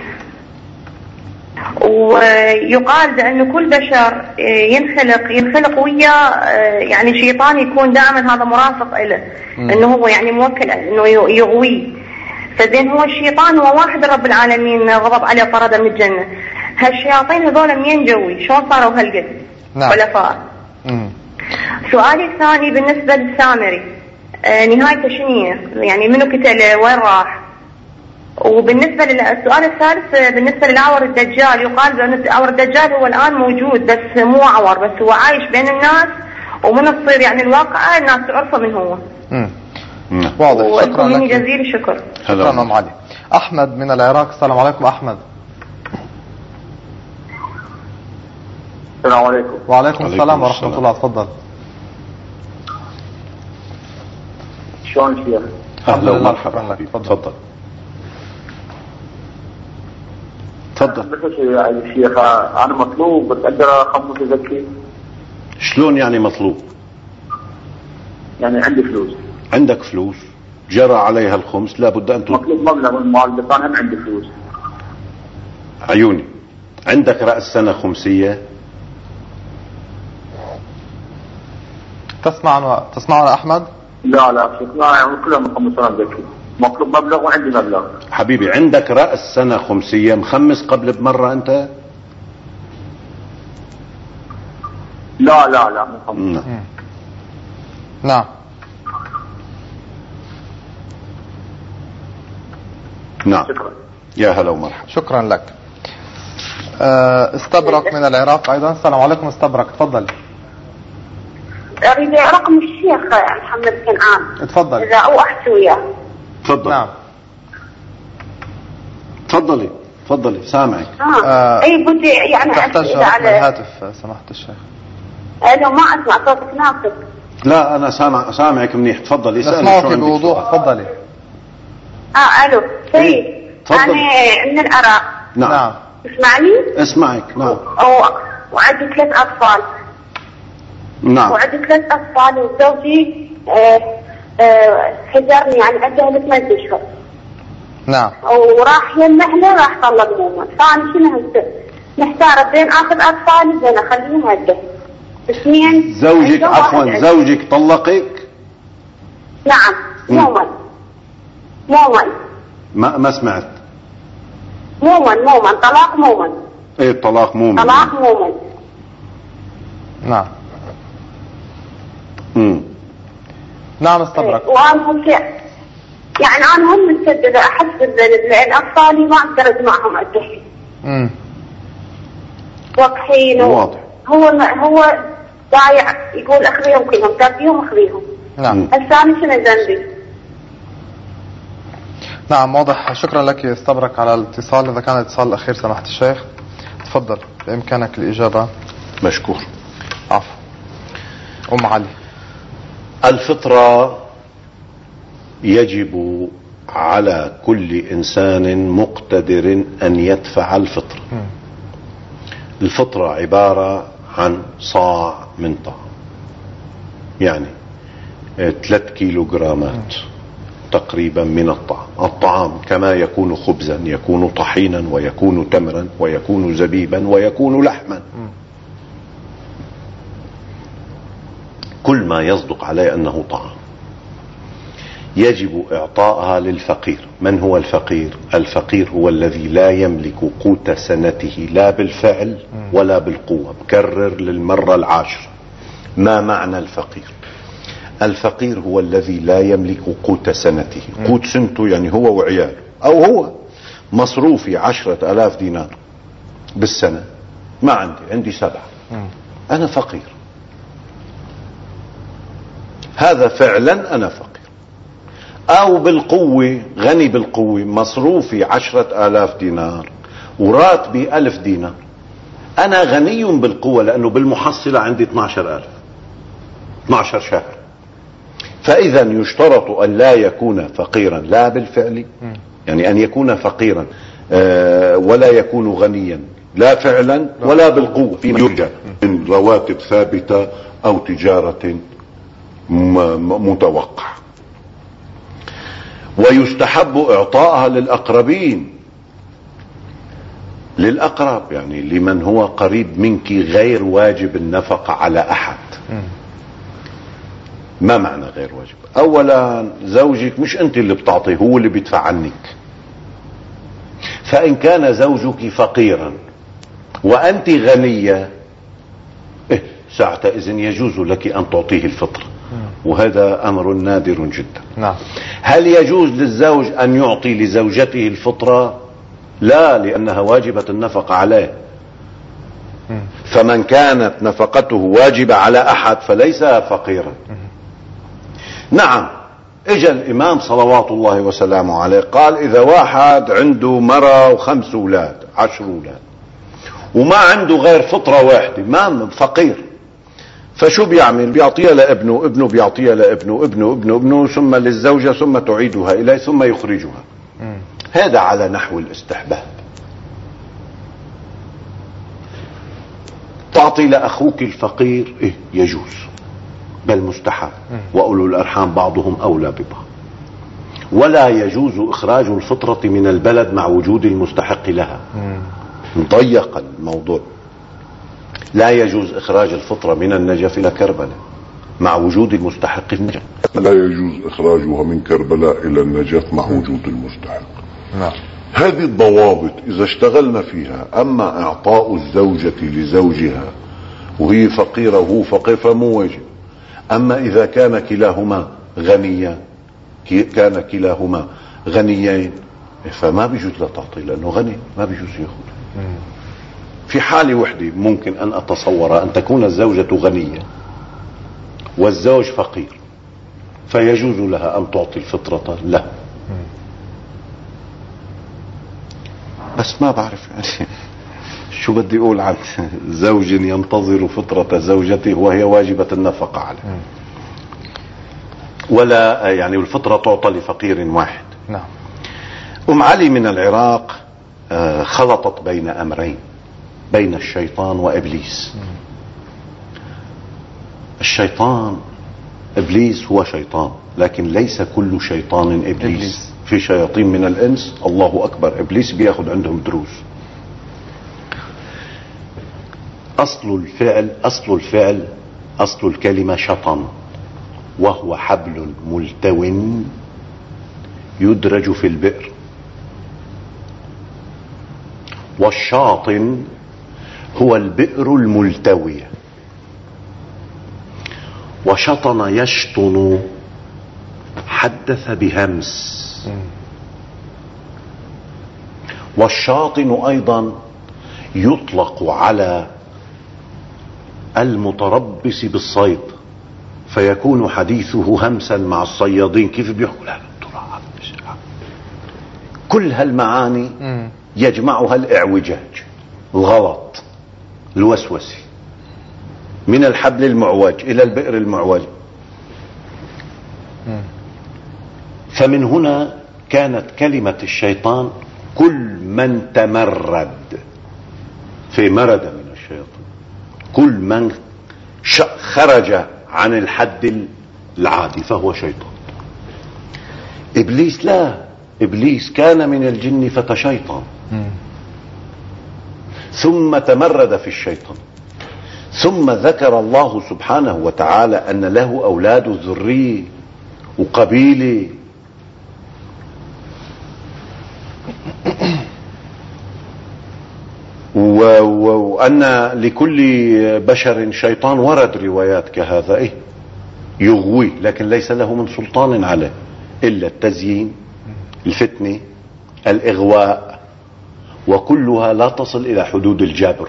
ويقال بأن كل بشر ينخلق وياه يعني شيطان يكون دائما هذا مرافق له، انه هو يعني موكل انه يغويه. فزين هو الشيطان هو واحد رب العالمين غضب عليه طرده من الجنة. هالشياطين هذول منين جوي؟ شلون صاروا هالقد خلفاء؟ سؤالي الثاني بالنسبة للسامري، نهايته شنية؟ يعني منو قتله؟ وين راح؟ وبالنسبة للسؤال الثالث بالنسبة للأعور الدجال، يقال بأن الأعور الدجال هو الآن موجود بس مو أعور، بس هو عايش بين الناس ومن تصير يعني الواقعة الناس تعرفه من هو. واضح. شكرا لك جزيل الشكر. شكرا أم علي. أحمد من العراق. السلام عليكم أحمد. السلام عليكم. وعليكم السلام ورحمة الله. تفضل. شلون شيخ؟ أهلا ومرحبا. تفضل. بس يعني شيخ أنا مطلوب بس أقدر أخمس زكي. شلون يعني مطلوب؟ يعني عندي فلوس. عندك فلوس جرى عليها الخمس لابد أن مطلوب مبلغ من المال بس أنا هم عندي فلوس. عيوني. عندك رأس سنة خمسية؟ تسمعنا أحمد؟ لا شيخ لا يعني كلهم 5000 زكي. مطلوب مبلغ وعندي مبلغ. حبيبي عندك رأس سنة خمسية مخمس قبل بمرة أنت؟ لا مخمس. نعم. شكرا. يا هلا ومرحبا. شكرا لك. استبرك من العراق أيضا. السلام عليكم استبرك. تفضل. أريد رقم الشيخ محمد كنعان. تفضل. إذا أو أحكي وياه. تفضل. نعم. تفضلي سامعك. أي بدي يعني تحتاج رقم الهاتف سماحة الشيخ. أنا ما أسمع صوتك ناقص. لا أنا سامعك منيح. تفضلي نسمعك بوضوح. تفضلي. ألو سيد. أنا من العراق. نعم. اسمعني؟ اسمعك. نعم. وعندي 3 أطفال. نعم. وعندي 3 أطفال وزوجي حجرني يعني أجهل 8 أشهر. نعم. وراح يمحله راح طلق مومن. فأنا شنو هسه؟ محتارة بين آخذ أطفالي زين أخليهم هجه. اثنين. زوجك عفوا زوجك طلقك؟ نعم. مومن. ما سمعت. مومن طلاق مومن. ايه طلاق مومن. نعم. نعم استبرك. وانا هم يعني انا هم متسدده احس لان اطفالي ما اقدر اجمعهم الحين. وقحين. واضح. هو ضايع يقول اخذيهم كلهم تربيهم اخذيهم. نعم. الثاني شنو ذنبي؟ نعم واضح. شكرا لك استبرك على الاتصال. إذا كان الاتصال الأخير سماحة الشيخ تفضل بإمكانك الإجابة. مشكور. عفو. أم علي. الفطرة يجب على كل إنسان مقتدر أن يدفع الفطرة. الفطرة عبارة عن صاع من طعام يعني 3 كيلوغرامات تقريبا من الطعام كما يكون خبزا يكون طحينا ويكون تمرا ويكون زبيبا ويكون لحما. كل ما يصدق عليه أنه طعام يجب إعطائها للفقير. من هو الفقير؟ الفقير هو الذي لا يملك قوت سنته لا بالفعل ولا بالقوة. بكرر للمرة 10 ما معنى الفقير. الفقير هو الذي لا يملك قوت سنته. قوت سنته يعني هو وعياله أو هو مصروفي 10,000 دينار بالسنة ما عندي 7. أنا فقير. هذا فعلا أنا فقير. أو بالقوة غني بالقوة مصروفي 10,000 دينار وراتبي 1000 دينار. أنا غني بالقوة لأنه بالمحصلة عندي 12,000 12 شهر. فإذا يشترط أن لا يكون فقيرا لا بالفعل يعني أن يكون فقيرا ولا يكون غنيا لا فعلا ولا بالقوة. فيما يرجى من رواتب ثابتة أو تجارة متوقع. ويستحب إعطائها للأقربين للأقرب يعني لمن هو قريب منك غير واجب النفقة على أحد. ما معنى غير واجب؟ أولا زوجك مش أنت اللي بتعطيه هو اللي بيدفع عنك. فإن كان زوجك فقيرا وأنت غنية ساعتئذ يجوز لك أن تعطيه الفطرة وهذا أمر نادر جدا. نعم. هل يجوز للزوج أن يعطي لزوجته الفطرة؟ لا، لأنها واجبة النفقة عليه. فمن كانت نفقته واجبة على أحد فليس فقيرا. نعم، اجى الإمام صلوات الله وسلامه عليه قال إذا واحد عنده مرة و5 أولاد 10 أولاد وما عنده غير فطرة واحدة، ما فقير، فشو بيعمل؟ بيعطيها لابنه، ابنه بيعطيها لابنه، ابنه ثم للزوجة، ثم تعيدها إليه، ثم يخرجها. هذا على نحو الاستحباب. تعطي لأخوك الفقير إيه؟ يجوز، بل مستحب، وأولو الأرحام بعضهم أولى ببعض. ولا يجوز إخراج الفطرة من البلد مع وجود المستحق لها. مضيق الموضوع. لا يجوز إخراج الفطرة من النجف إلى كربلاء مع وجود المستحق النجف. لا يجوز إخراجها من كربلاء إلى النجف مع وجود المستحق. نعم. هذه الضوابط إذا اشتغلنا فيها. أما إعطاء الزوجة لزوجها وهي فقيرة وهو فقير فمو واجب. أما إذا كان كلاهما غنيين فما بيجوز لا تعطي، لأنه غني ما بيجوز يأخذ. في حالة وحدة ممكن أن أتصور أن تكون الزوجة غنية والزوج فقير، فيجوز لها أن تعطي الفطرة له. بس ما بعرف يعني شو بدي أقول عن زوج ينتظر فطرة زوجته وهي واجبة النفقة عليه، ولا يعني الفطرة تعطى لفقير واحد. نعم. أم علي من العراق خلطت بين أمرين، بين الشيطان وإبليس. الشيطان إبليس هو شيطان، لكن ليس كل شيطان إبليس. في شياطين من الإنس الله أكبر إبليس بياخد عندهم دروس. أصل الكلمة شطن، وهو حبل ملتو يدرج في البئر. والشاطن هو البئر الملتوية. وشطن يشطن، حدث بهمس. والشاطن أيضا يطلق على المتربص بالصيد، فيكون حديثه همسا مع الصيادين. كيف بيحكوا؟ لا كل هالمعاني يجمعها الإعوجاج، الغلط، الوسوسة، من الحبل المعوج إلى البئر المعوج. فمن هنا كانت كلمة الشيطان كل من تمرد، في مرد من الشيطان، كل من خرج عن الحد العادي فهو شيطان. إبليس لا، إبليس كان من الجن فتشيطان، ثم تمرد في الشيطان، ثم ذكر الله سبحانه وتعالى أن له أولاد ذرية وقبيلة. وأن لكل بشر شيطان. ورد روايات كهذا إيه يغوي، لكن ليس له من سلطان عليه إلا التزيين، الفتنة، الإغواء، وكلها لا تصل إلى حدود الجبر،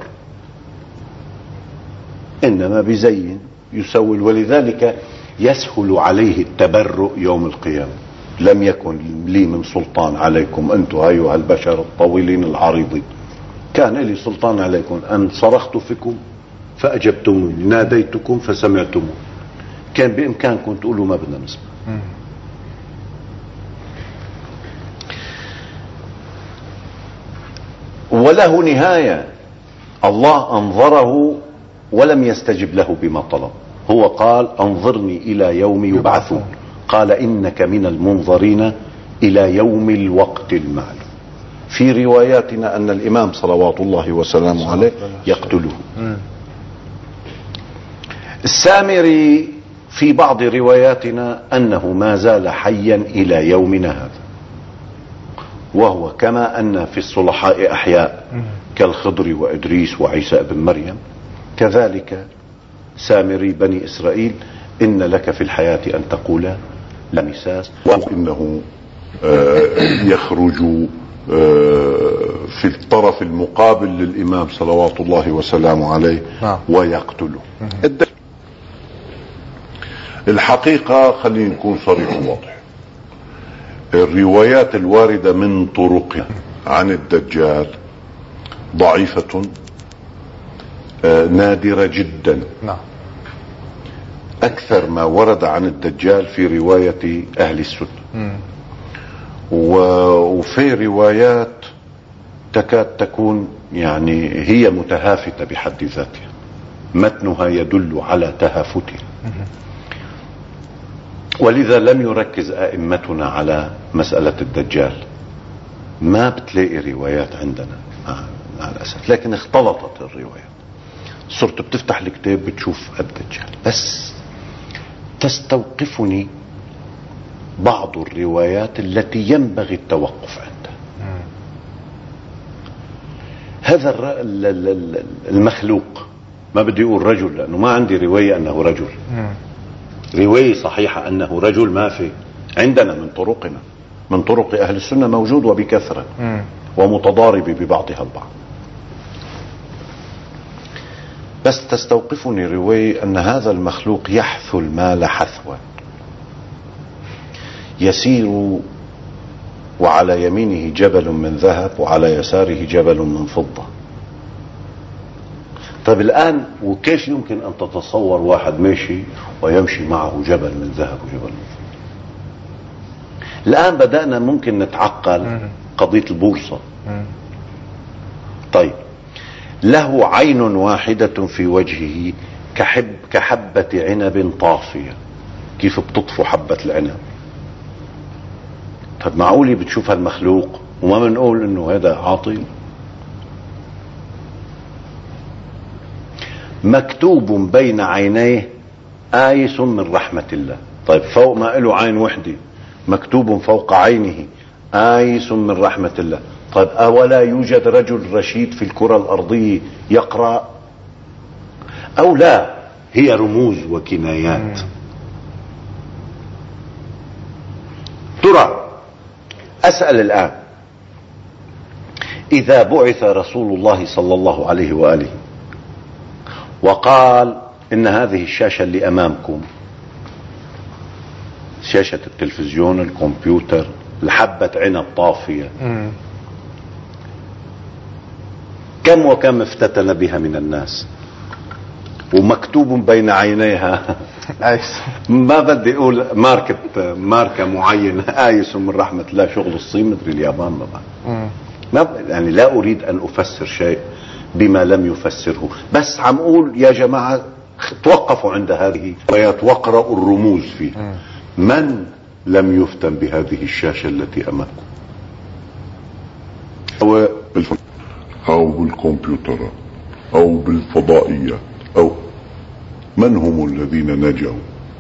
إنما بزين يسول. ولذلك يسهل عليه التبرؤ يوم القيامة. لم يكن لي من سلطان عليكم أنتم أيها البشر الطويلين العريضين، كان لي سلطان عليكم أن صرخت فيكم فأجبتموني، ناديتكم فسمعتموني. كان بإمكانكم تقولوا ما بدنا نسمع. وله نهاية. الله أنظره ولم يستجب له بما طلب. هو قال أنظرني إلى يوم يبعثون، قال إنك من المنظرين إلى يوم الوقت المعلوم. في رواياتنا أن الإمام صلوات الله وسلامه عليه يقتله. السامري في بعض رواياتنا أنه ما زال حيا إلى يومنا هذا، وهو كما أن في الصلحاء أحياء كالخضر وإدريس وعيسى بن مريم، كذلك سامري بني إسرائيل إن لك في الحياة أن تقول لا مساس، وإنه يخرج في الطرف المقابل للإمام صلوات الله وسلامه عليه ويقتله. الحقيقة خلينا نكون صريح وواضح، الروايات الواردة من طرق عن الدجال ضعيفة نادرة جدا. أكثر ما ورد عن الدجال في رواية أهل السنة، وفي روايات تكاد تكون يعني هي متهافتة بحد ذاتها، متنها يدل على تهافتها، ولذا لم يركز أئمتنا على مسألة الدجال. ما بتلاقي روايات عندنا مع الأسف، لكن اختلطت الروايات. صرت بتفتح الكتاب بتشوف الدجال، بس تستوقفني بعض الروايات التي ينبغي التوقف عندها. هذا المخلوق، ما بدي اقول رجل لانه ما عندي رواية انه رجل، رواية صحيحة انه رجل ما في عندنا من طرقنا، من طرق اهل السنة موجود وبكثرة ومتضارب ببعضها البعض. بس تستوقفني رواية ان هذا المخلوق يحثو المال حثوا، يسير وعلى يمينه جبل من ذهب وعلى يساره جبل من فضة. طيب الآن وكيف يمكن أن تتصور واحد ماشي ويمشي معه جبل من ذهب وجبل من فضة؟ الآن بدأنا ممكن نتعقل قضية البورصة. طيب له عين واحدة في وجهه كحبة عنب طافية. كيف بتطفو حبة العنب؟ طب معقولي بتشوف هالمخلوق وما بنقول انه هذا عاطل؟ مكتوب بين عينيه آيس من رحمة الله. طيب فوق ما له عين وحده مكتوب فوق عينه آيس من رحمة الله. طيب أولا يوجد رجل رشيد في الكرة الأرضية يقرأ؟ أو لا هي رموز وكنايات؟ ترى أسأل الآن، إذا بعث رسول الله صلى الله عليه وآله وقال إن هذه الشاشة اللي أمامكم، شاشة التلفزيون، الكمبيوتر، الحبة عنب طافية، كم وكم افتتن بها من الناس، ومكتوب بين عينيها ما بدي اقول ماركة معينة آيس من رحمة الله، شغل الصين مدري اليابان ما يعني لا اريد ان افسر شيء بما لم يفسره، بس عم اقول يا جماعة توقفوا عند هذه ويتوقرأوا الرموز فيها. من لم يفتن بهذه الشاشة التي امامكم او بالكمبيوتر او بالفضائيات، او من هم الذين نجوا؟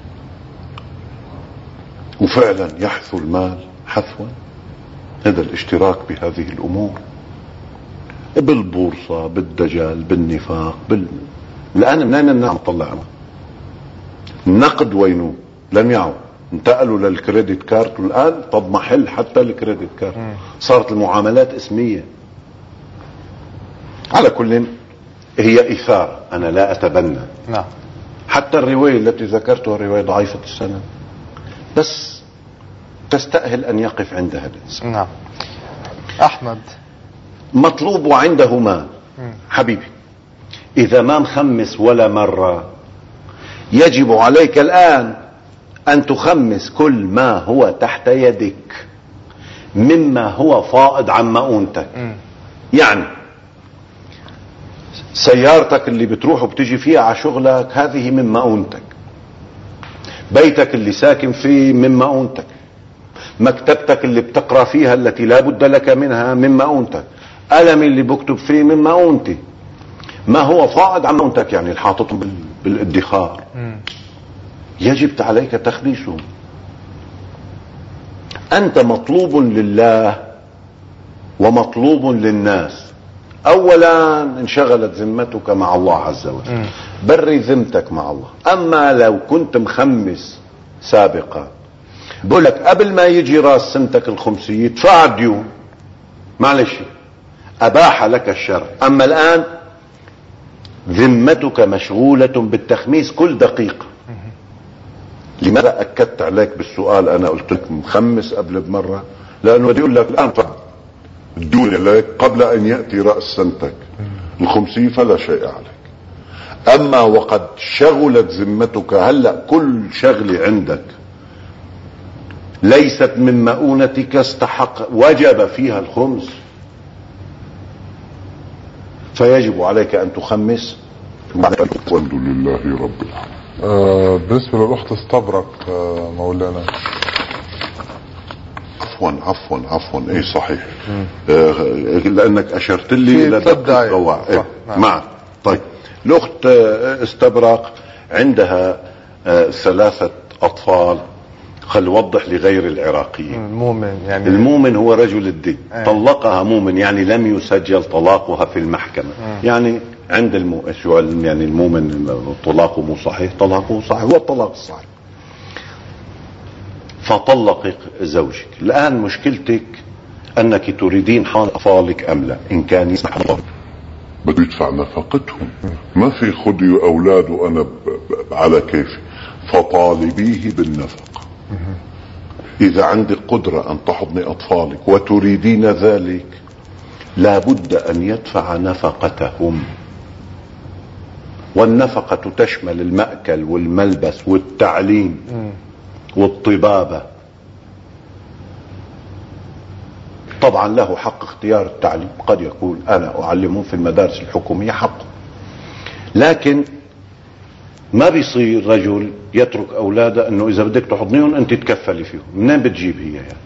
وفعلا يحثو المال حثوا، هذا الاشتراك بهذه الامور، بالبورصة، بالدجال، بالنفاق، الان منين نطلع النقد؟ وينه؟ لم يعوا، انتقلوا للكريدت كارد، والان طب محل حتى الكريدت كارد، صارت المعاملات اسمية. على كل هي إثارة، أنا لا أتبنى. حتى الرواية التي ذكرتها رواية ضعيفة السند، بس تستأهل أن يقف عندها الإنسان. أحمد، مطلوب عنده مال. حبيبي، إذا ما مخمس ولا مرة، يجب عليك الآن أن تخمس كل ما هو تحت يدك مما هو فائض عن مؤونتك. يعني سيارتك اللي بتروح وبتجي فيها على شغلك هذه من مؤونتك، بيتك اللي ساكن فيه من مؤونتك، مكتبتك اللي بتقرأ فيها التي لا بد لك منها من مؤونتك، قلمي اللي بكتب فيه من مؤونتي. ما هو فائض عن مؤونتك يعني الحاطط بالادخار يجب عليك تخليصه. أنت مطلوب لله ومطلوب للناس. اولا انشغلت ذمتك مع الله عز وجل، بري ذمتك مع الله. اما لو كنت مخمس سابقا، بقولك قبل ما يجي راس سنتك الخمسية ادفع الديون، معلش أباح لك الشرع. أما الآن ذمتك مشغولة بالتخميس كل دقيقة. لماذا أكدت عليك بالسؤال؟ أنا قلت لك مخمس قبل بمرة، لأنه بدي أقول لك الآن الدون عليك قبل أن يأتي رأس سنتك الخمسين فلا شيء عليك. أما وقد شغلت ذمتك هلأ كل شغلة عندك ليست من مؤونتك استحق وجب فيها الخمس، فيجب عليك أن تخمس. الحمد لله رب العالمين. بالنسبة للأخت استبرق مولانا، عفوا ايه صحيح. لأنك أشرت لي إلى القواعد معك. طيب الأخت استبرق عندها 3 أطفال. خل وضح لغير العراقيين. المؤمن يعني المؤمن هو رجل الدين. طلقها مؤمن يعني لم يسجل طلاقها في المحكمة. يعني عند يعني المؤمن طلاقه مو صحيح، طلاقه صحيح، هو الطلاق الصحيح. فطلقك زوجك. الآن مشكلتك أنك تريدين حال أطفالك أم لا. إن كان يسمح الله بده يدفع نفقتهم، ما في خدي أولاد وأنا على كيفي، فطالبيه بالنفقة. إذا عندك قدرة أن تحضني أطفالك وتريدين ذلك لابد أن يدفع نفقتهم. والنفقة تشمل المأكل والملبس والتعليم والطبابة. طبعا له حق اختيار التعليم، قد يقول أنا أعلمهم في المدارس الحكومية حقه، لكن ما بيصير رجل يترك أولاده أنه إذا بدك تحضنيهم أنت تكفلي فيهم. منين بتجيب هي يعني؟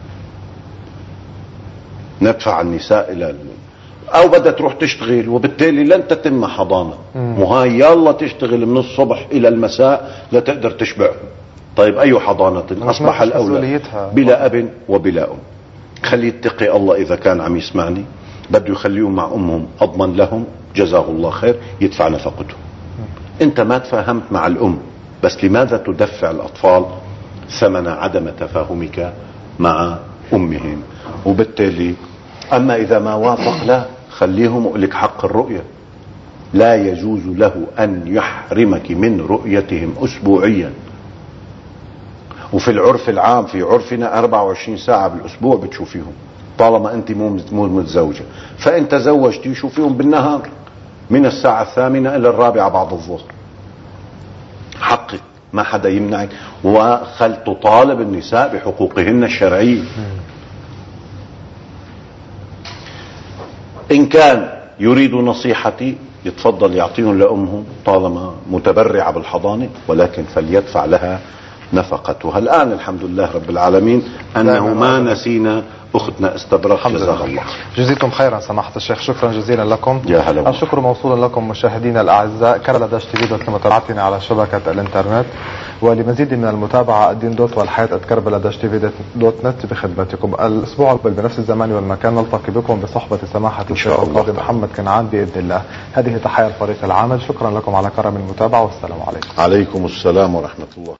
ندفع النساء إلى أو بدها تروح تشتغل وبالتالي لن تتم حضانة، وهاي يلا تشتغل من الصبح إلى المساء لا تقدر تشبعهم. طيب أي حضانة؟ أصبح الأولاد بلا أب وبلا أم. خلي يتقي الله إذا كان عم يسمعني، بده يخليهم مع أمهم أضمن لهم جزاه الله خير، يدفع نفقتهم. أنت ما تفاهمت مع الأم، بس لماذا تدفع الأطفال ثمن عدم تفاهمك مع أمهم؟ وبالتالي أما إذا ما وافق لا خليهم لك حق الرؤية. لا يجوز له أن يحرمك من رؤيتهم أسبوعيا. وفي العرف العام في عرفنا 24 ساعة بالأسبوع بتشوفيهم طالما أنت مو متزوجة. فأنت تزوجتي شوفيهم بالنهار من الساعة 8 إلى 4 بعد الظهر. حقك، ما حدا يمنعك. وخل تطالب النساء بحقوقهن الشرعية. إن كان يريد نصيحتي يتفضل يعطيهم لأمهم طالما متبرعة بالحضانة، ولكن فليدفع لها نفقتها. الآن الحمد لله رب العالمين أنه ما نسينا أختنا استبرق. جزاها الله. جزيتم خيرا سماحة الشيخ، شكرا جزيلا لكم. يا هلا. الشكر موصولا لكم مشاهدينا الأعزاء. كربلاء TV لمتابعتنا على شبكة الإنترنت، ولمزيد من المتابعة الدين دوت والحياة @كربلاء-TV.net بخدمتكم. الأسبوع المقبل بنفس الزمان والمكان نلتقي بكم بصحبة سماحة الشيخ القاضي محمد كنعان بإذن الله. هذه تحية الفريق العامل، شكرا لكم على كرم المتابعة، والسلام عليكم. عليكم السلام ورحمة الله.